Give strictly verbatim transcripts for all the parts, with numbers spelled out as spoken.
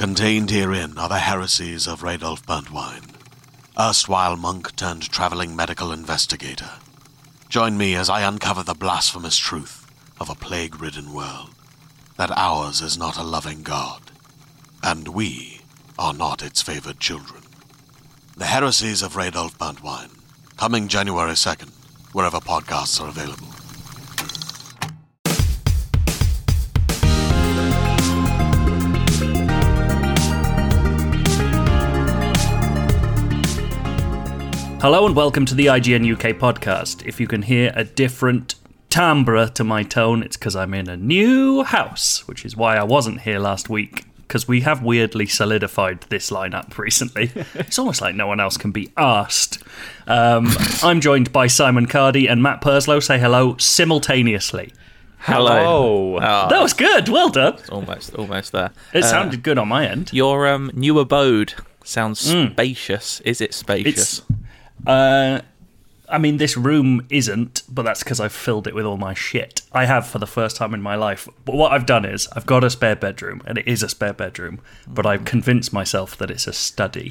Contained herein are the heresies of Radolf Burntwine, erstwhile monk turned traveling medical investigator. Join me as I uncover the blasphemous truth of a plague-ridden world, that ours is not a loving God, and we are not its favored children. The Heresies of Radolf Burntwine, coming January second, wherever podcasts are available. Hello and welcome to the I G N U K podcast. If you can hear a different timbre to my tone, it's because I'm in a new house, which is why I wasn't here last week, because we have weirdly solidified this lineup recently. It's almost like no one else can be asked. Um, I'm joined by Simon Cardy and Matt Purslow. Say hello simultaneously. Hello. Oh. That was good. Well done. It's almost, almost there. It uh, sounded good on my end. Your um, new abode sounds Mm. spacious. Is it spacious? It's, uh, I mean, this room isn't, but that's because I've filled it with all my shit. I have for the first time in my life. But what I've done is I've got a spare bedroom, and it is a spare bedroom, but I've convinced myself that it's a study.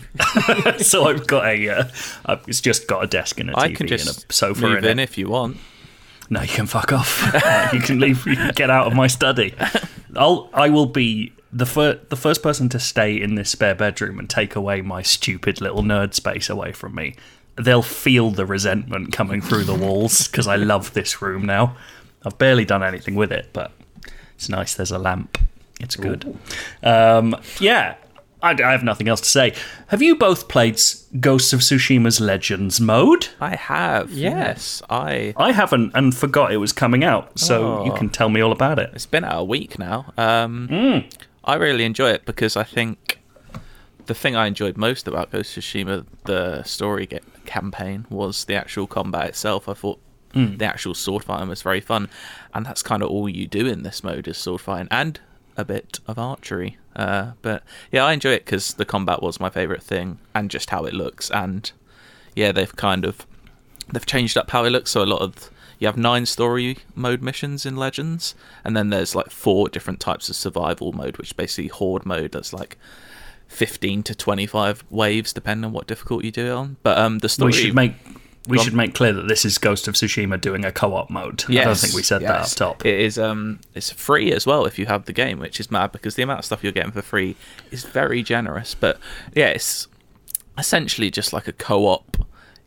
So I've got a, uh, I've, it's just got a desk and a T V I can just and a sofa move in, in it. if you want. No, you can fuck off. You can leave. You can get out of my study. I'll. I will be the first. The first person to stay in this spare bedroom and take away my stupid little nerd space away from me. They'll feel the resentment coming through the walls because I love this room now. I've barely done anything with it, but it's nice. There's a lamp. It's good. Um, yeah, I, I have nothing else to say. Have you both played Ghosts of Tsushima's Legends mode? I have. Yes, I. I haven't and forgot it was coming out, so Oh. you can tell me all about it. It's been out a week now. Um, Mm. I really enjoy it because I think the thing I enjoyed most about Ghost of Tsushima, the story ge- campaign, was the actual combat itself. I thought Mm. the actual sword fighting was very fun, and that's kind of all you do in this mode is sword fighting and a bit of archery. Uh, but yeah, I enjoy it because the combat was my favourite thing, and just how it looks. And yeah, they've kind of they've changed up how it looks. So a lot of you have nine story mode missions in Legends, and then there's like four different types of survival mode, which is basically horde mode. That's like fifteen to twenty-five waves, depending on what difficulty you do it on. But um, the story We should make we Go on. should make clear that this is Ghost of Tsushima doing a co-op mode. I don't think we said that up yes. top. It is um, it's free as well if you have the game, which is mad because the amount of stuff you're getting for free is very generous. But yeah, it's essentially just like a co-op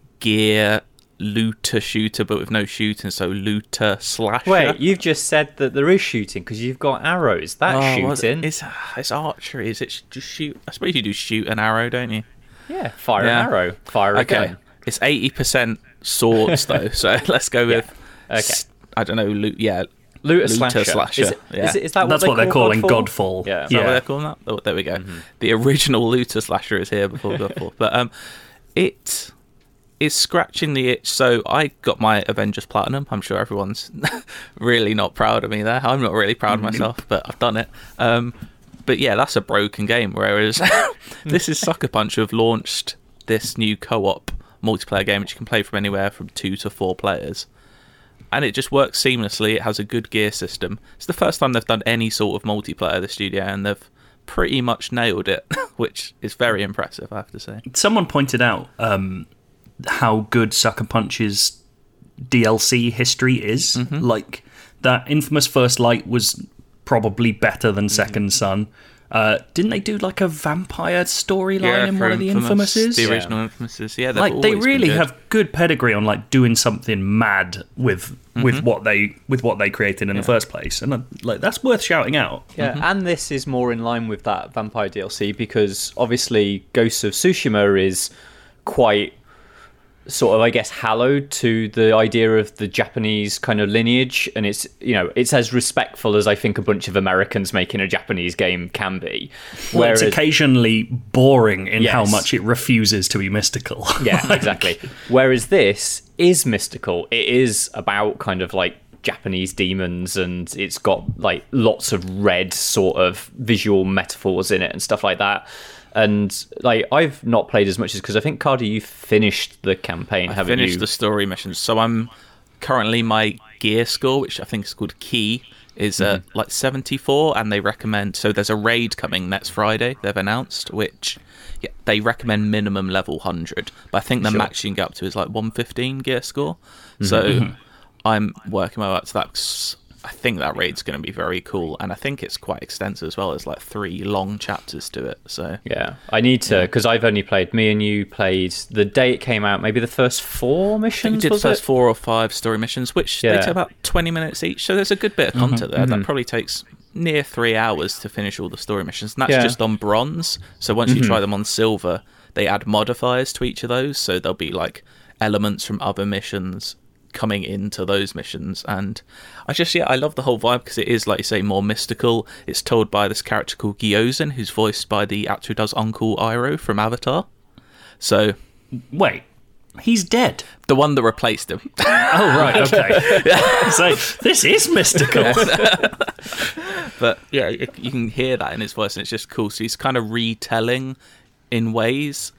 gear looter shooter, but with no shooting, so looter slasher. Wait, you've just said that there is shooting because you've got arrows. That's Oh, well, shooting. It's it's archery. Is it just shoot? I suppose you do shoot an arrow, don't you? Yeah, fire Yeah. an arrow. Fire a Okay, gun. it's eighty percent swords though, so let's go with. Okay. s- I don't know. Loot, yeah, Looter, Looter slasher. slasher, Is, it, yeah. is, it, is that That's what, what they they're call calling Godfall? Godfall. Yeah. Is that Yeah. what they're calling that? Oh, there we go. The original looter slasher is here before Godfall. But um, it is scratching the itch. So I got my Avengers Platinum. I'm sure everyone's really not proud of me there. I'm not really proud of myself, but I've done it. Um, but yeah, that's a broken game. Whereas this is Sucker Punch who have launched this new co-op multiplayer game, which you can play from anywhere from two to four players. And it just works seamlessly. It has a good gear system. It's the first time they've done any sort of multiplayer, the studio, and they've pretty much nailed it, which is very impressive, I have to say. Someone pointed out um, how good Sucker Punch's D L C history is. Mm-hmm. Like, that infamous First Light was probably better than Second Son. Uh, didn't they do like a vampire storyline in one of the Infamous, Infamouses? The original Infamouses, yeah. they've Like they always been really good. have good pedigree on like doing something mad with with what they with what they created in the first place, and uh, like that's worth shouting out. Yeah, and this is more in line with that vampire D L C because obviously Ghosts of Tsushima is quite sort of, I guess, hallowed to the idea of the Japanese kind of lineage, and it's, you know, it's as respectful as I think a bunch of Americans making a Japanese game can be. Well, Whereas, it's occasionally boring in how Yes. much it refuses to be mystical. yeah, exactly. Whereas this is mystical. It is about kind of like Japanese demons, and it's got like lots of red sort of visual metaphors in it and stuff like that. And like I've not played as much as because I think Cardi, you finished the campaign, I haven't finished you? the story missions, so I'm currently my gear score, which I think is called Key, is uh, mm-hmm. like seventy-four, and they recommend. So there's a raid coming next Friday. They've announced, which yeah, they recommend minimum level one hundred, but I think the sure. max you can get up to is like one fifteen gear score. Mm-hmm. So I'm working my way up to that. 'Cause I think that raid's going to be very cool, and I think it's quite extensive as well. There's like three long chapters to it. So yeah, I need to because yeah. I've only played. Me and you played the day it came out. Maybe the first four missions. We did was the first it? four or five story missions, which yeah. they take about twenty minutes each. So there's a good bit of content mm-hmm. there. That probably takes near three hours to finish all the story missions, and that's yeah. just on bronze. So once mm-hmm. you try them on silver, they add modifiers to each of those. So there'll be like elements from other missions coming into those missions, and I just yeah I love the whole vibe because it is, like you say, more mystical. It's told by this character called Gyozin, who's voiced by the actor who does Uncle Iroh from Avatar. So wait, he's dead? The one that replaced him. Oh right, okay. So this is mystical. But yeah, you can hear that in his voice, and it's just cool. So he's kind of retelling in ways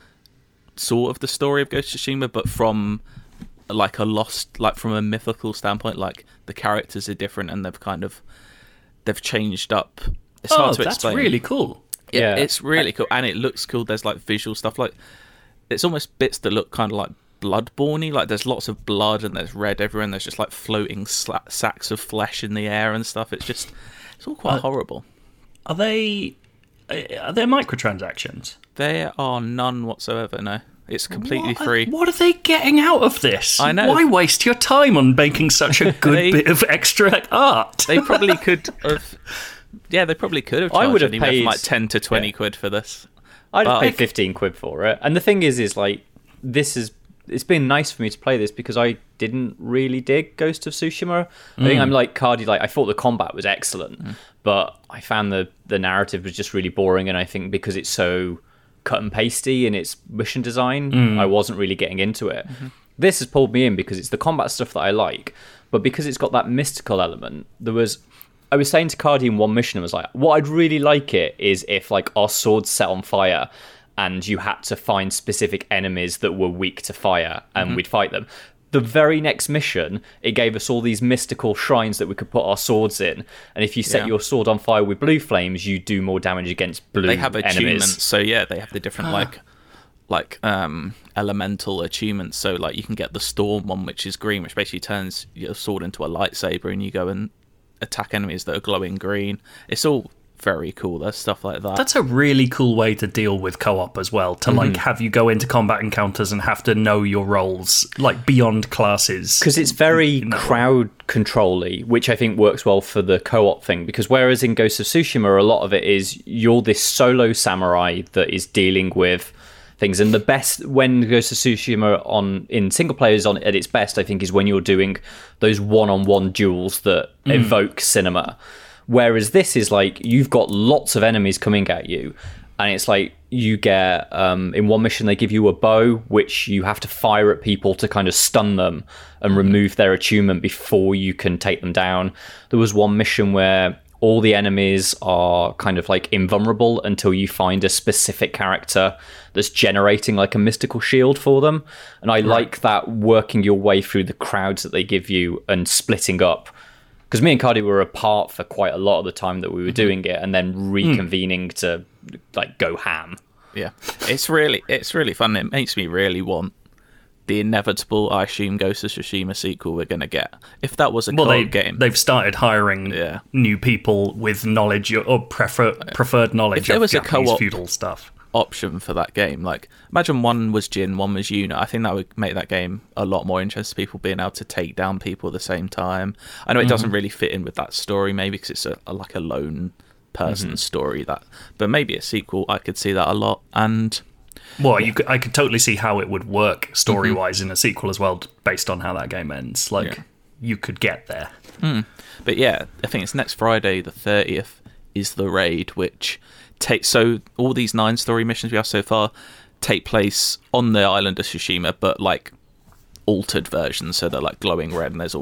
sort of the story of Ghost of Tsushima, but from like a lost, like from a mythical standpoint. Like the characters are different, and they've kind of they've changed up. It's hard oh, to that's explain. really cool. Yeah, yeah, it's really cool, and it looks cool. There's like visual stuff, like it's almost bits that look kind of like Bloodborne-y. Like there's lots of blood, and there's red everywhere, and there's just like floating sla- sacks of flesh in the air and stuff. It's just it's all quite uh, horrible. Are they are there microtransactions? There are none whatsoever. No. It's completely what, free. What are they getting out of this? I know. Why waste your time on making such a good they, bit of extra art? They probably could have. Yeah, they probably could have. I would have paid paid like ten to twenty yeah. quid for this. I'd have paid fifteen quid for it. And the thing is, is like this is. It's been nice for me to play this because I didn't really dig Ghost of Tsushima. I mm. think I'm like Cardi. Like I thought the combat was excellent, mm. but I found the the narrative was just really boring. And I think because it's so cut and pasty in its mission design, mm. I wasn't really getting into it. Mm-hmm. This has pulled me in because it's the combat stuff that I like, but because it's got that mystical element. There was, I was saying to Cardi in one mission, I was like, what I'd really like it is if like our swords set on fire and you had to find specific enemies that were weak to fire and mm-hmm. we'd fight them. The very next mission, it gave us all these mystical shrines that we could put our swords in. And if you set yeah. your sword on fire with blue flames, you do more damage against blue enemies. They have attunements, so yeah, they have the different like like um, elemental attunements. So like you can get the storm one, which is green, which basically turns your sword into a lightsaber, and you go and attack enemies that are glowing green. It's all very cool. There's stuff like that. That's a really cool way to deal with co-op as well, to mm-hmm. like have you go into combat encounters and have to know your roles like beyond classes, because it's very you know. crowd control-y, which I think works well for the co-op thing, because whereas in Ghost of Tsushima a lot of it is you're this solo samurai that is dealing with things, and the best when Ghost of Tsushima on in single player is on at its best, I think, is when you're doing those one-on-one duels that mm. evoke cinema. Whereas this is like, you've got lots of enemies coming at you, and it's like you get, um, in one mission they give you a bow, which you have to fire at people to kind of stun them and remove their attunement before you can take them down. There was one mission where all the enemies are kind of like invulnerable until you find a specific character that's generating like a mystical shield for them. And I right. like that, working your way through the crowds that they give you and splitting up. Because me and Cardi were apart for quite a lot of the time that we were doing it, and then reconvening mm. to like go ham. Yeah, it's really it's really fun. It makes me really want the inevitable, I assume, Ghost of Tsushima sequel we're going to get. If that was a well, co-op they, game, they've started hiring yeah. new people with knowledge or prefer, preferred knowledge if there of was Japanese a co-op feudal stuff. Option for that game, like imagine one was Jin, one was Yuna. I think that would make that game a lot more interesting. People being able to take down people at the same time. I know it mm-hmm. doesn't really fit in with that story, maybe because it's a, a like a lone person mm-hmm. story. That, but maybe a sequel, I could see that a lot. And well, you could, I could totally see how it would work story wise mm-hmm. in a sequel as well, based on how that game ends. Like yeah. you could get there. Mm. But yeah, I think it's next Friday, the thirtieth, is the raid, which. Take so all these nine story missions we have so far take place on the island of Tsushima, but like altered versions, so they're like glowing red and there's all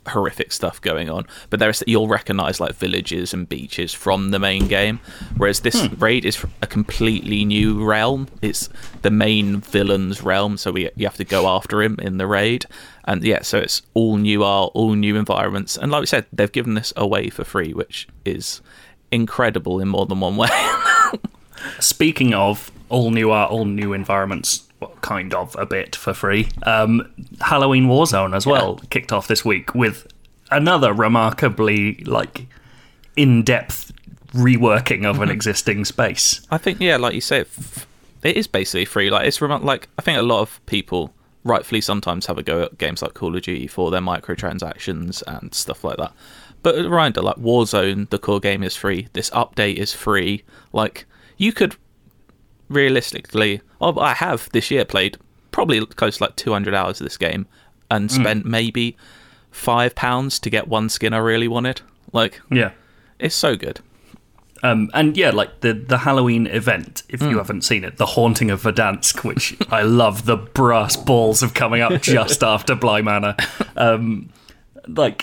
horrific stuff going on, but there's you'll recognize like villages and beaches from the main game, whereas this hmm. raid is a completely new realm. It's the main villain's realm, so we you have to go after him in the raid, and yeah, so it's all new art, all new environments, and like we said, they've given this away for free, which is incredible in more than one way. Speaking of all new art, all new environments, well, kind of a bit for free. Um, Halloween Warzone as well yeah. kicked off this week with another remarkably like in-depth reworking of an existing space. I think yeah, like you say, it is basically free. Like it's rem- like I think a lot of people rightfully sometimes have a go at games like Call of Duty for their microtransactions and stuff like that. But a reminder, like Warzone, the core game is free. This update is free. Like you could. Realistically, oh, I have this year played probably close to like two hundred hours of this game and spent mm. maybe five pounds to get one skin I really wanted. Like, yeah, it's so good. Um, and yeah, like the, the Halloween event, if mm. you haven't seen it, The Haunting of Verdansk, which I love the brass balls of coming up just after Bly Manor. Um, like,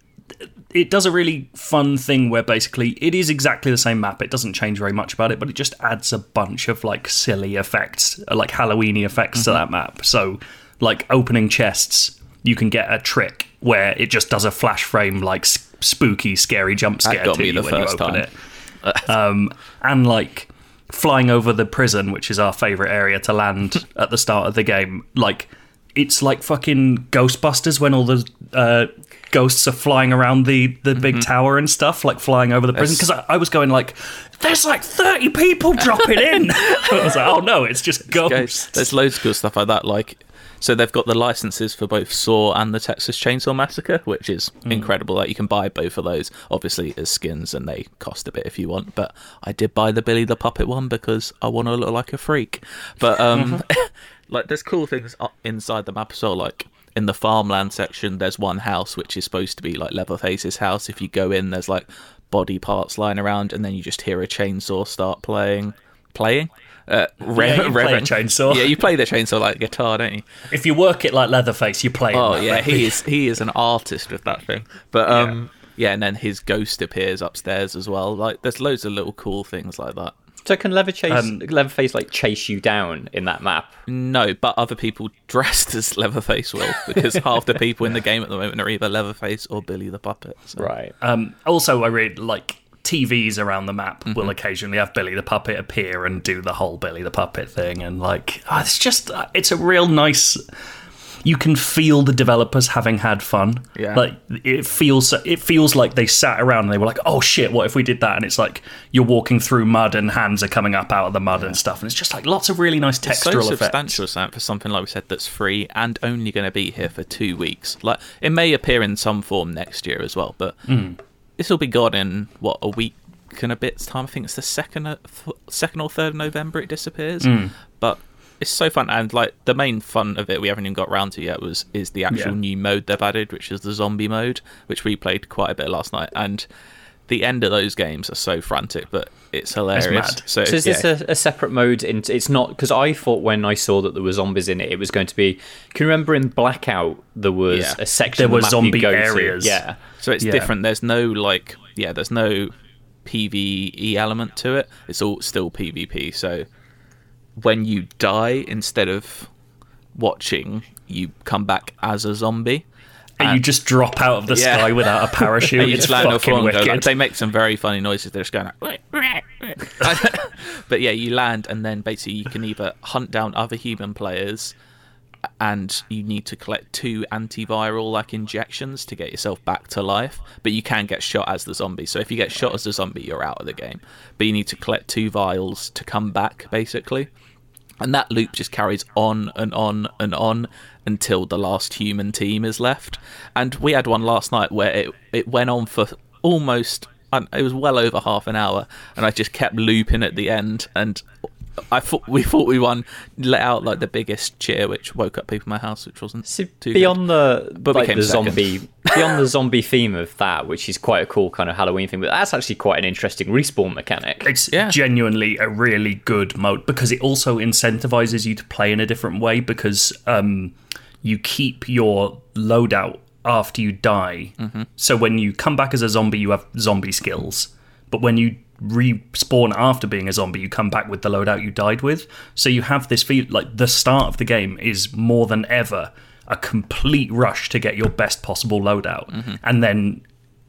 it does a really fun thing where basically it is exactly the same map. It doesn't change very much about it, but it just adds a bunch of like silly effects, like Halloween-y effects mm-hmm. to that map. So like opening chests, you can get a trick where it just does a flash frame like spooky, scary jump scare to you when you open time. it. um, and like flying over the prison, which is our favourite area to land at the start of the game, like it's like fucking Ghostbusters when all the uh, ghosts are flying around the, the big mm-hmm. tower and stuff, like flying over the prison. Because I, I was going like, there's like thirty people dropping in. I was like, oh no, it's just ghosts. There's loads of cool stuff like that. Like, so they've got the licenses for both Saw and the Texas Chainsaw Massacre, which is mm. incredible. Like you can buy both of those, obviously as skins, and they cost a bit if you want. But I did buy the Billy the Puppet one because I want to look like a freak. But um, mm-hmm. like there's cool things inside the map as well. Like in the farmland section, there's one house which is supposed to be like Leatherface's house. If you go in, there's like body parts lying around, and then you just hear a chainsaw start playing. Playing? Uh, re- yeah, you play a chainsaw. Yeah, you play the chainsaw like guitar, don't you? If you work it like Leatherface, you play it. Oh like yeah, that. he is he is an artist with that thing. But um, yeah. yeah, and then his ghost appears upstairs as well. Like, there's loads of little cool things like that. So can Leatherface, um, Leatherface like chase you down in that map? No, but other people dressed as Leatherface will, because half the people in the game at the moment are either Leatherface or Billy the Puppet. So. Right. Um, also, I read like T Vs around the map mm-hmm. will occasionally have Billy the Puppet appear and do the whole Billy the Puppet thing, and like oh, it's just it's a real nice. You can feel the developers having had fun. Yeah. Like it feels it feels like they sat around and they were like, oh shit, what if we did that? And it's like you're walking through mud and hands are coming up out of the mud yeah. and stuff, and it's just like lots of really nice textural it's so effects. Substantial Sam, for something like we said that's free and only going to be here for two weeks. Like it may appear in some form next year as well, but. Mm. This will be gone in, what, a week and a bit's time? I think it's the second, second or third of November it disappears. Mm. But it's so fun. And, like, the main fun of it we haven't even got round to yet was is the actual yeah. new mode they've added, which is the zombie mode, which we played quite a bit last night. And the end of those games are so frantic, but it's hilarious. It's mad. So, so is yeah. this a, a separate mode? In, it's not, because I thought when I saw that there were zombies in it, it was going to be... Can you remember in Blackout there was yeah. a section there of were the map zombie you go areas. To? Yeah. So it's yeah. different. There's no, like... Yeah, there's no PvE element to it. It's all still PvP. So when you die, instead of watching, you come back as a zombie. And, and you just drop out of the yeah. sky without a parachute. you it's just land fucking on wicked. Go, like, they make some very funny noises. They're just going like... But yeah, you land, and then basically you can either hunt down other human players, and you need to collect two antiviral like injections to get yourself back to life, but you can get shot as the zombie. So if you get shot as the zombie, you're out of the game, but you need to collect two vials to come back, basically. And that loop just carries on and on and on until the last human team is left. And we had one last night where it, it went on for almost it was well over half an hour, and I just kept looping at the end, and I thought we thought we won, let out like the biggest cheer, which woke up people in my house, which wasn't so too beyond good. the but like the second. zombie beyond the zombie theme of that, which is quite a cool kind of Halloween thing. But that's actually quite an interesting respawn mechanic. It's yeah. genuinely a really good mode because it also incentivizes you to play in a different way because um, you keep your loadout after you die. Mm-hmm. So when you come back as a zombie, you have zombie skills. But when you respawn after being a zombie, you come back with the loadout you died with. So you have this feel like the start of the game is more than ever a complete rush to get your best possible loadout. Mm-hmm. And then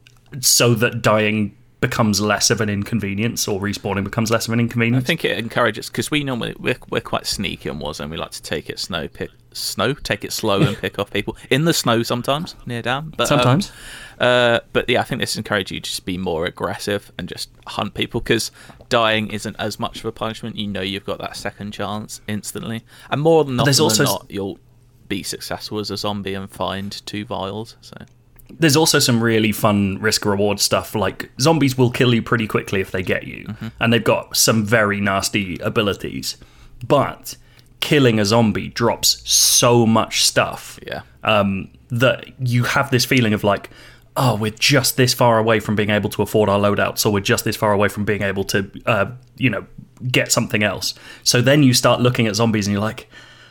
so that dying becomes less of an inconvenience, or respawning becomes less of an inconvenience. I think it encourages, because we normally we're, we're quite sneaky on Warzone. We like to take it snow, pick snow, take it slow, and pick off people in the snow sometimes near down. But sometimes, um, uh, but yeah, I think this encourages you to just be more aggressive and just hunt people, because dying isn't as much of a punishment. You know, you've got that second chance instantly, and more than often than not, you'll be successful as a zombie and find two vials. So. There's also some really fun risk-reward stuff, like zombies will kill you pretty quickly if they get you, mm-hmm. and they've got some very nasty abilities, but killing a zombie drops so much stuff yeah. um, that you have this feeling of like, oh, we're just this far away from being able to afford our loadouts, or we're just this far away from being able to, uh, you know, get something else. So then you start looking at zombies and you're like,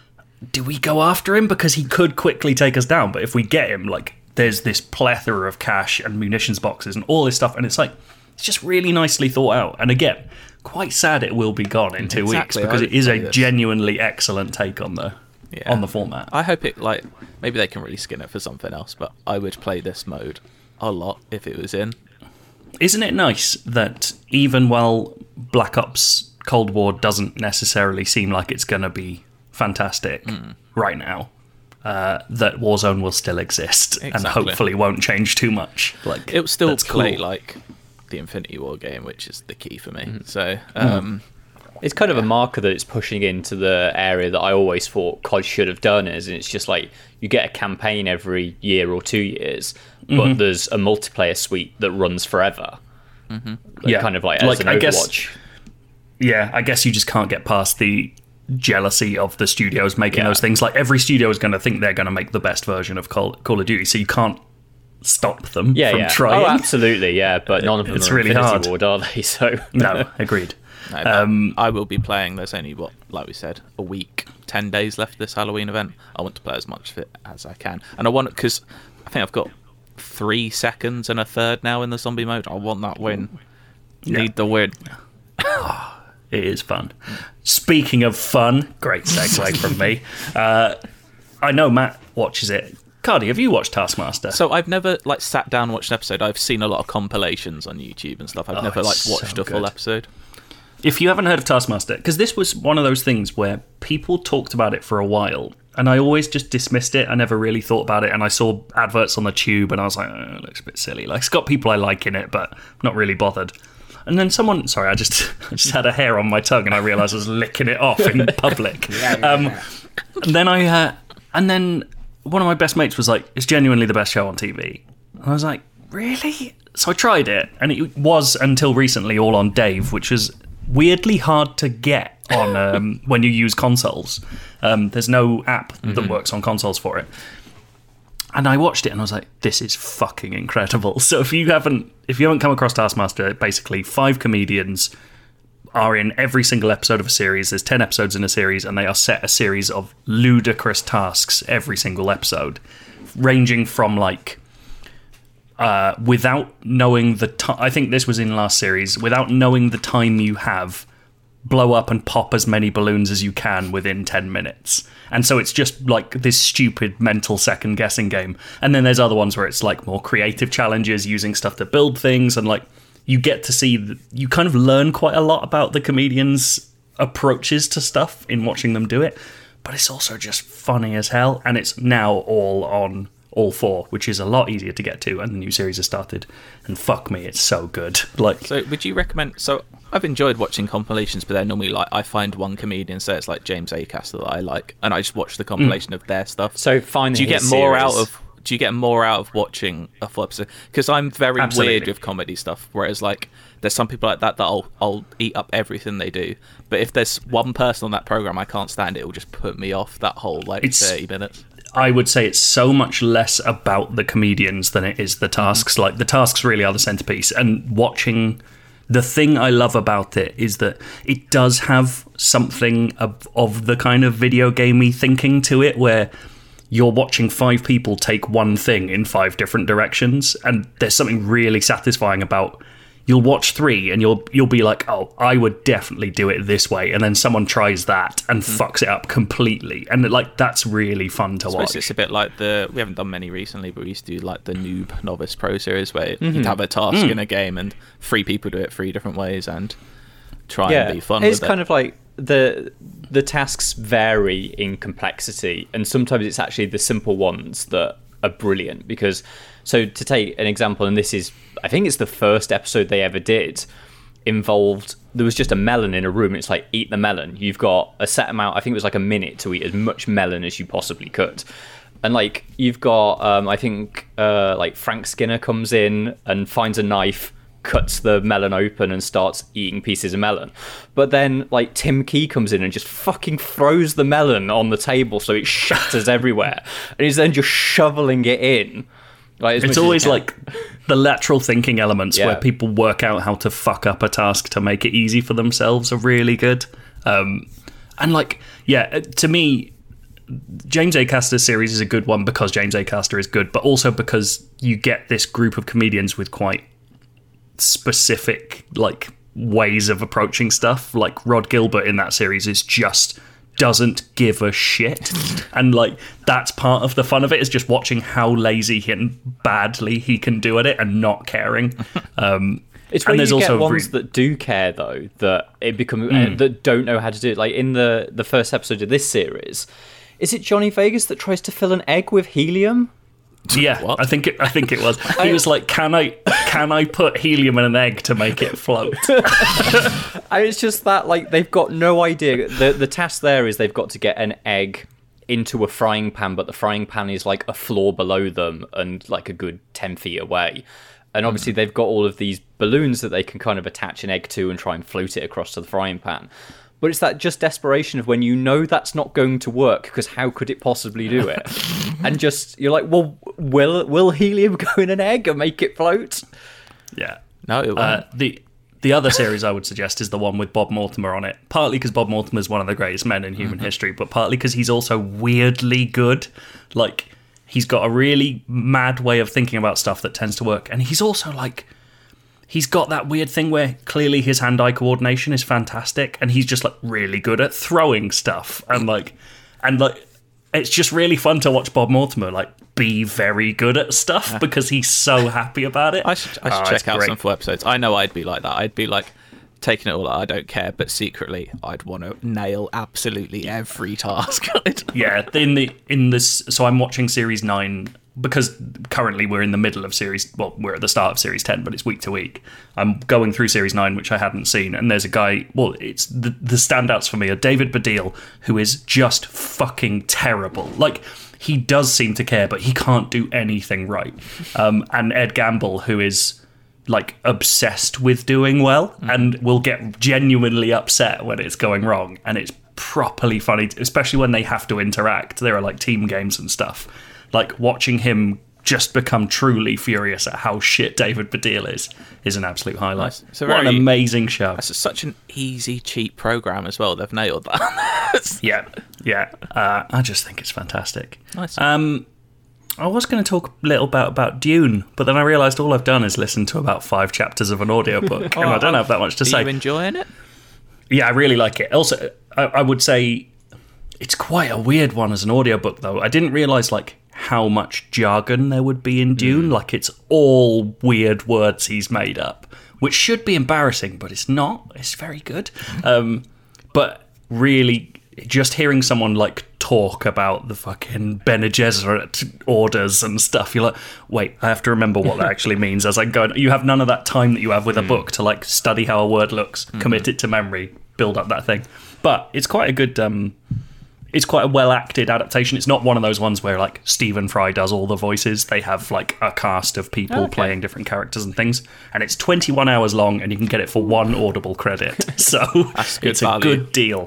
do we go after him? Because he could quickly take us down, but if we get him, like, there's this plethora of cash and munitions boxes and all this stuff, and it's like, it's just really nicely thought out. And again, quite sad it will be gone in two Exactly, weeks, because I it is a this. genuinely excellent take on the Yeah. on the format. I hope it, like, maybe they can really skin it for something else, but I would play this mode a lot if it was in. Isn't it nice that even while Black Ops Cold War doesn't necessarily seem like it's going to be fantastic mm. right now, uh, that Warzone will still exist Exactly. and hopefully won't change too much. Like, it will still that's play cool. like the Infinity War game, which is the key for me. Mm. So um, it's kind of a marker that it's pushing into the area that I always thought C O D should have done is, and it's just like you get a campaign every year or two years, but Mhm. there's a multiplayer suite that runs forever. Mm-hmm. Yeah. Kind of like as Like, an I Overwatch. guess- Yeah, I guess you just can't get past the jealousy of the studios making Yeah. those things. Like, every studio is going to think they're going to make the best version of Call, Call of Duty, so you can't stop them yeah, from yeah. trying. Oh, absolutely, yeah. But none of them It's are really Infinity hard. Ward, are they? So No, agreed. no, but Um, I will be playing. There's only, what, like we said, a week, ten days left this Halloween event. I want to play as much of it as I can. And I want it because I think I've got three seconds and a third now in the zombie mode. I want that win. Yeah. Need the win. It is fun. Speaking of fun, great segue from me. Uh, I know Matt watches it. Cardi, have you watched Taskmaster? So I've never like sat down and watched an episode. I've seen a lot of compilations on YouTube and stuff. I've Oh, never like it's watched so a full good. episode. If you haven't heard of Taskmaster, because this was one of those things where people talked about it for a while, and I always just dismissed it. I never really thought about it, and I saw adverts on the tube, and I was like, oh, it looks a bit silly. Like, it's got people I like in it, but I'm not really bothered. And then someone, sorry, I just I just had a hair on my tongue, and I realised I was licking it off in public. um, and then I, uh, and then one of my best mates was like, "It's genuinely the best show on T V." And I was like, "Really?" So I tried it, and it was until recently all on Dave, which was weirdly hard to get on um, when you use consoles. Um, there's no app that Mm-hmm. works on consoles for it. And I watched it and I was like, this is fucking incredible. So if you haven't if you haven't come across Taskmaster, basically five comedians are in every single episode of a series. There's ten episodes in a series, and they are set a series of ludicrous tasks every single episode, ranging from like uh, without knowing the time. I think this was in last series. Without knowing the time you have, blow up and pop as many balloons as you can within ten minutes. And so it's just like this stupid mental second guessing game. And then there's other ones where it's like more creative challenges, using stuff to build things, and like you get to see the, you kind of learn quite a lot about the comedians' approaches to stuff in watching them do it. But it's also just funny as hell, and it's now all on all four, which is a lot easier to get to, and the new series has started. And fuck me, it's so good. Like, So would you recommend? So I've enjoyed watching compilations, but they're normally like I find one comedian, say it's like James Acaster that I like, and I just watch the compilation of their stuff. So find do you get his more series. out of? Do you get more out of watching a full episode? Because I'm very Absolutely. weird with comedy stuff. Whereas like there's some people like that that I'll I'll eat up everything they do. But if there's one person on that program I can't stand, it will just put me off that whole like It's- thirty minutes. I would say it's so much less about the comedians than it is the tasks. Like, the tasks really are the centerpiece. And watching, the thing I love about it is that it does have something of, of the kind of video gamey thinking to it, where you're watching five people take one thing in five different directions, and there's something really satisfying about. You'll watch three, and you'll you'll be like, "Oh, I would definitely do it this way," and then someone tries that and mm. fucks it up completely, and like that's really fun to I watch. It's a bit like the we haven't done many recently, but we used to do like the Noob Novice Pro series where mm-hmm. you'd have a task mm. in a game, and three people do it three different ways and try yeah, and be fun. It's with kind it. of like the the tasks vary in complexity, and sometimes it's actually the simple ones that are brilliant. Because, so to take an example, and this is, I think it's the first episode they ever did, involved, there was just a melon in a room. It's like, eat the melon. You've got a set amount, I think it was like a minute to eat as much melon as you possibly could. And like, you've got, um, I think, uh, like Frank Skinner comes in and finds a knife, cuts the melon open and starts eating pieces of melon. But then like Tim Key comes in and just fucking throws the melon on the table so it shatters everywhere, and he's then just shoveling it in. Like, it's always like the lateral thinking elements yeah. where people work out how to fuck up a task to make it easy for themselves are really good. Um, and like, yeah, to me, James Acaster's series is a good one because James Acaster is good, but also because you get this group of comedians with quite specific like ways of approaching stuff. Like Rod Gilbert in that series is just doesn't give a shit, and like that's part of the fun of it, is just watching how lazy and badly he can do at it and not caring. Um, it's when and there's you also get ones re- that do care though, that it becomes Mm. uh, that don't know how to do it. Like in the the first episode of this series, is it Johnny Vegas that tries to fill an egg with helium? Yeah, What? I think it, I think it was. He was like, "Can I can I put helium in an egg to make it float?" And it's just that like they've got no idea. The the task there is they've got to get an egg into a frying pan, but the frying pan is like a floor below them and like a good ten feet away. And obviously they've got all of these balloons that they can kind of attach an egg to and try and float it across to the frying pan. But it's that just desperation of when you know that's not going to work, because how could it possibly do it? And just, you're like, well, will will helium go in an egg and make it float? Yeah. No, it won't. Uh, the the other series I would suggest is the one with Bob Mortimer on it. Partly because Bob Mortimer is one of the greatest men in human mm-hmm. history, but partly because he's also weirdly good. Like, he's got a really mad way of thinking about stuff that tends to work, and he's also like, he's got that weird thing where clearly his hand-eye coordination is fantastic, and he's just like really good at throwing stuff, and like, and like, it's just really fun to watch Bob Mortimer like be very good at stuff because he's so happy about it. I should, I should Oh, check it's out great. some full episodes. I know I'd be like that. I'd be like taking it all out. I don't care, but secretly I'd want to nail absolutely every task. Yeah, in the in this, so I'm watching series nine because currently we're in the middle of series. Well, we're at the start of series ten, but it's week to week. I'm going through series nine, which I hadn't seen, and there's a guy. Well, it's the the standouts for me are David Baddiel, who is just fucking terrible. Like, he does seem to care, but he can't do anything right. Um, and Ed Gamble, who is like obsessed with doing well mm. and will get genuinely upset when it's going wrong, and it's properly funny, especially when they have to interact. There are like team games and stuff. Like, watching him just become truly furious at how shit David Baddiel is is an absolute highlight. Nice. It's a what very- an amazing show. That's such an easy, cheap program as well. They've nailed that. Yeah, yeah. Uh, I just think it's fantastic. Nice. Um, I was going to talk a little about, about Dune, but then I realised all I've done is listen to about five chapters of an audiobook, and I don't have that much to Are say. you enjoying it? Yeah, I really like it. Also, I, I would say it's quite a weird one as an audiobook, though. I didn't realise, like, how much jargon there would be in Dune. Mm. Like, it's all weird words he's made up, which should be embarrassing, but it's not. It's very good. Um, but really, just hearing someone, like, talk about the fucking Bene Gesserit orders and stuff, you're like, wait, I have to remember what that actually means as I go. You have none of that time that you have with a book to, like, study how a word looks, mm-hmm. commit it to memory, build up that thing. But it's quite a good... Um, It's quite a well-acted adaptation. It's not one of those ones where, like, Stephen Fry does all the voices. They have, like, a cast of people okay. playing different characters and things. And it's twenty-one hours long, and you can get it for one Audible credit. So That's good it's value. a good deal.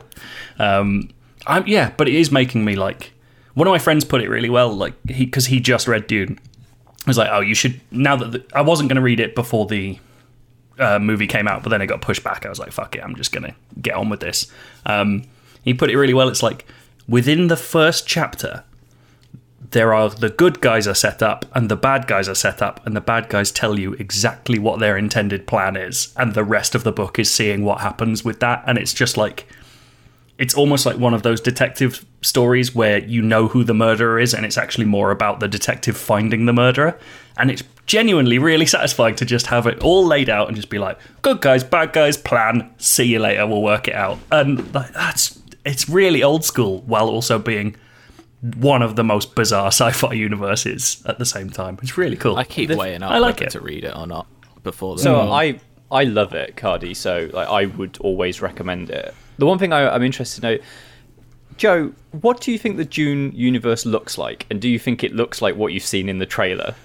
Um, I'm, yeah, but it is making me, like... One of my friends put it really well, like, he because he just read Dune. I was like, oh, you should... Now that... The, I wasn't going to read it before the uh, movie came out, but then it got pushed back. I was like, fuck it, I'm just going to get on with this. Um, he put it really well. It's like... Within the first chapter, there are the good guys are set up and the bad guys are set up, and the bad guys tell you exactly what their intended plan is, and the rest of the book is seeing what happens with that. And it's just like, it's almost like one of those detective stories where you know who the murderer is, and it's actually more about the detective finding the murderer. And it's genuinely really satisfying to just have it all laid out and just be like, good guys, bad guys, plan, see you later, we'll work it out. And like, that's it's really old school while also being one of the most bizarre sci-fi universes at the same time. It's really cool. I keep The- weighing up I like whether it. to read it or not before. The So I I love it, Cardi. So like, I would always recommend it. The one thing I, I'm interested to know, Joe, what do you think the Dune universe looks like, and do you think it looks like what you've seen in the trailer?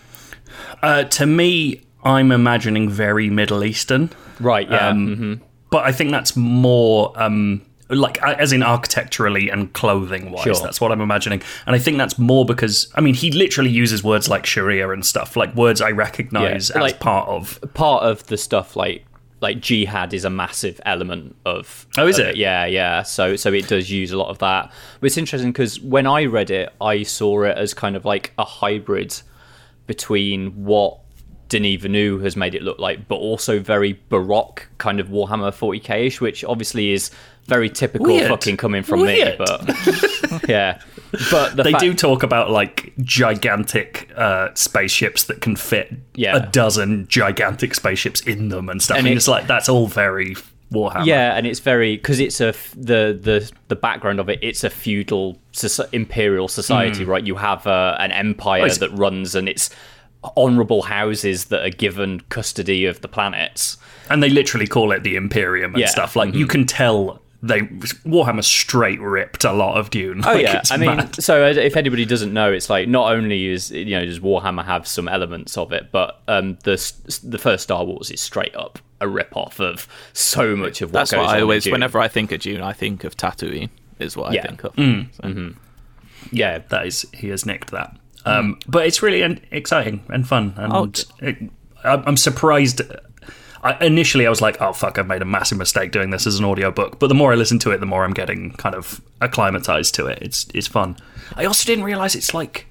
Uh, to me, I'm imagining very Middle Eastern. Right. Yeah. Um, hmm But I think that's more um, like as in architecturally and clothing wise. Sure. That's what I'm imagining, and I think that's more because I mean he literally uses words like Sharia and stuff, like words I recognise Yeah, as like- part of. Part of the stuff like like jihad is a massive element of. Oh, is of it? Yeah, yeah. So so it does use a lot of that. But it's interesting because when I read it, I saw it as kind of like a hybrid between what Denis Villeneuve has made it look like, but also very baroque kind of Warhammer forty K-ish, which obviously is very typical Weird. fucking coming from Weird. me. But yeah, but the They fact, do talk about like gigantic uh, spaceships that can fit Yeah. a dozen gigantic spaceships in them and stuff. And And, it- it's like that's all very Warhammer. Yeah, and it's very because it's a f- the the the background of it. It's a feudal soci- imperial society, right? You have uh, an empire Hmm. Well, it's- that runs, and it's honorable houses that are given custody of the planets. And they literally call it the Imperium and Yeah. stuff. Like you can tell they Warhammer straight ripped a lot of Dune. Oh Like, yeah, it's I mean, mad. so uh, if anybody doesn't know, it's like not only is you know does Warhammer have some elements of it, but um, the s- the first Star Wars is straight up a rip off of so much of what That's goes what on I in always, Dune. whenever I think of Dune, I think of Tatooine, is what Yeah. I think of. Mm. So- yeah, that is he has nicked that. Um, but it's really en- exciting and fun, and Oh, it, I- I'm surprised. I, initially, I was like, "Oh fuck, I've made a massive mistake doing this as an audiobook." But the more I listen to it, the more I'm getting kind of acclimatized to it. It's it's fun. I also didn't realize it's like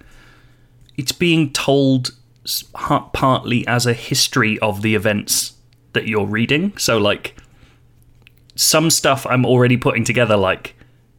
it's being told s- ha- partly as a history of the events that you're reading. So like some stuff I'm already putting together, like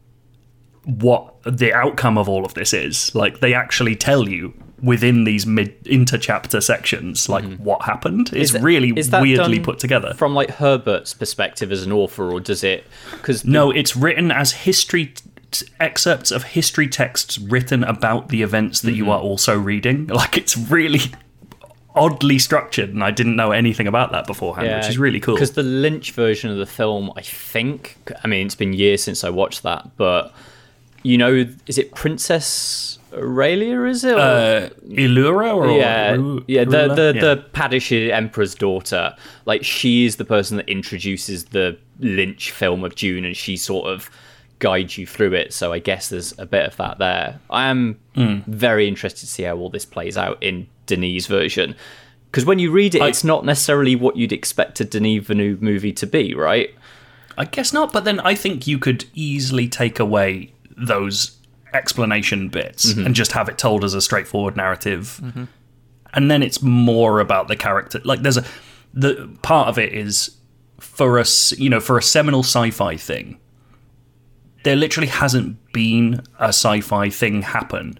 what the outcome of all of this is. Like they actually tell you within these mid inter-chapter sections like what happened. It's Is it- really is that weirdly done put together. from like Herbert's perspective as an author, or does it? Because No, it's written as history t- excerpts of history texts written about the events that you are also reading. Like it's really oddly structured, and I didn't know anything about that beforehand, which is really cool. Because the Lynch version of the film, I think, I mean, it's been years since I watched that, but you know, is it Princess Aurelia? Is it? Or- Uh, Illura or yeah, Ru- yeah, the Rula? the Yeah. the Paddish Emperor's daughter. Like she is the person that introduces the Lynch film of Dune, and she sort of guides you through it. So I guess there's a bit of that there. I am Hmm. very interested to see how all this plays out in Denis' version. Because when you read it, I- it's not necessarily what you'd expect a Denis Villeneuve movie to be, right? I guess not, but then I think you could easily take away those explanation bits Mm-hmm. and just have it told as a straightforward narrative. And then it's more about the character. Like there's a the part of it is for us, you know, for a seminal sci-fi thing. There literally hasn't been a sci-fi thing happen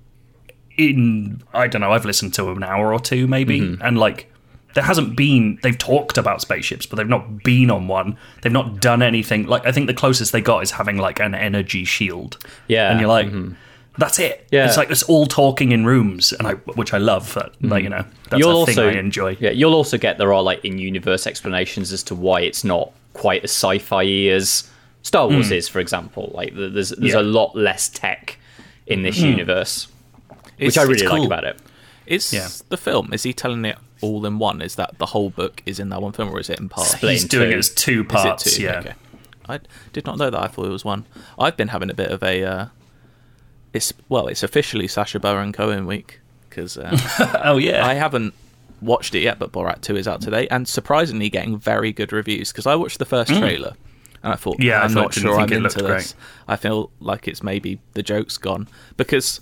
in I don't know, I've listened to an hour or two maybe, Mm-hmm. and like there hasn't been they've talked about spaceships, but they've not been on one. They've not done anything. Like I think the closest they got is having like an energy shield. Yeah, And you're like that's it. Yeah. It's like it's all talking in rooms, and I which I love. But like you know, that's You'll a thing also I enjoy. Yeah, you'll also get there are like in-universe explanations as to why it's not quite as sci-fi as Star Wars is, for example. Like th- there's there's Yeah. a lot less tech in this universe, which It's- I really it's like cool. about it. Is Yeah. the film, is he telling it all in one? Is that the whole book is in that one film, or is it in parts? Split He's into doing two. it as two Is parts. it two? Yeah. Okay. I did not know that. I thought it was one. I've been having a bit of a. Uh, it's well, it's officially Sacha Baron Cohen week because uh, Oh yeah. I haven't watched it yet, but Borat two is out today, and surprisingly getting very good reviews. Because I watched the first trailer, and I thought, Yeah, I I'm thought- not didn't sure think I'm it looked into this. great. I feel like it's maybe the joke's gone because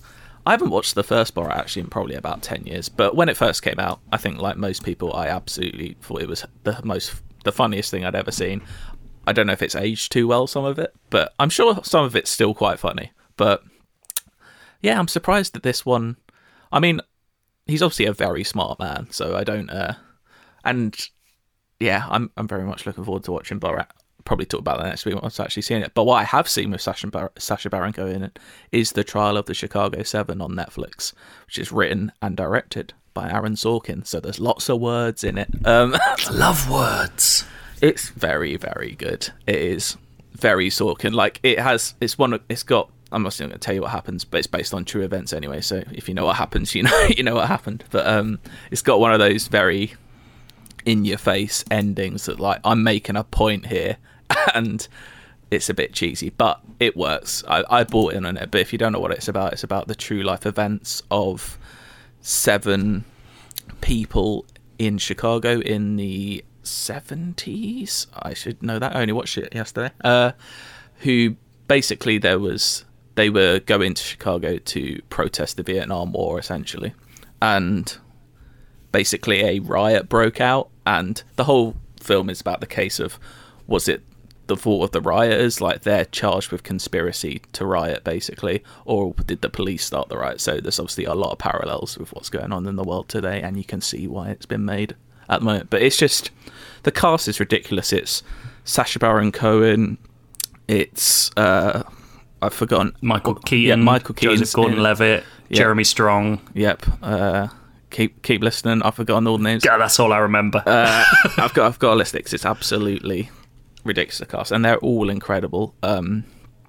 I haven't watched the first Borat actually in probably about ten years, but when it first came out, I think like most people, I absolutely thought it was the most, the funniest thing I'd ever seen. I don't know if it's aged too well, some of it, but I'm sure some of it's still quite funny. But yeah, I'm surprised that this one, I mean, he's obviously a very smart man, so I don't, uh, and yeah, I'm I'm very much looking forward to watching Borat. Probably talk about that next week once I've actually seen it. But what I have seen with Sacha, Bar- Sacha Baron Cohen in it is The Trial of the Chicago Seven on Netflix, which is written and directed by Aaron Sorkin. So there's lots of words in it. Um, Love words. It's very, very good. It is very Sorkin. Like it has, it's one. It's got. I'm not going to tell you what happens, but it's based on true events anyway. So if you know what happens, you know you know what happened. But um, it's got one of those very in-your-face endings that like I'm making a point here. And it's a bit cheesy, but it works. I, I bought in on it, but if you don't know what it's about, it's about the true life events of seven people in Chicago in the seventies. I should know that. I only watched it yesterday. Uh, who basically there was they were going to Chicago to protest the Vietnam War, essentially, and basically a riot broke out, and the whole film is about the case of was it the fault of the rioters, like they're charged with conspiracy to riot basically, or did the police start the riot? So there's obviously a lot of parallels with what's going on in the world today, and you can see why it's been made at the moment. But it's just, the cast is ridiculous. It's Sacha Baron Cohen, it's uh I've forgotten Michael Keaton, yeah, Michael Keaton, Joseph Gordon-Levitt, yeah. Jeremy Strong. Yep. Uh, keep keep listening. I've forgotten all the names. Yeah, that's all I remember. uh, I've got I've got a list because it's absolutely ridiculous cast, and they're all incredible. Um,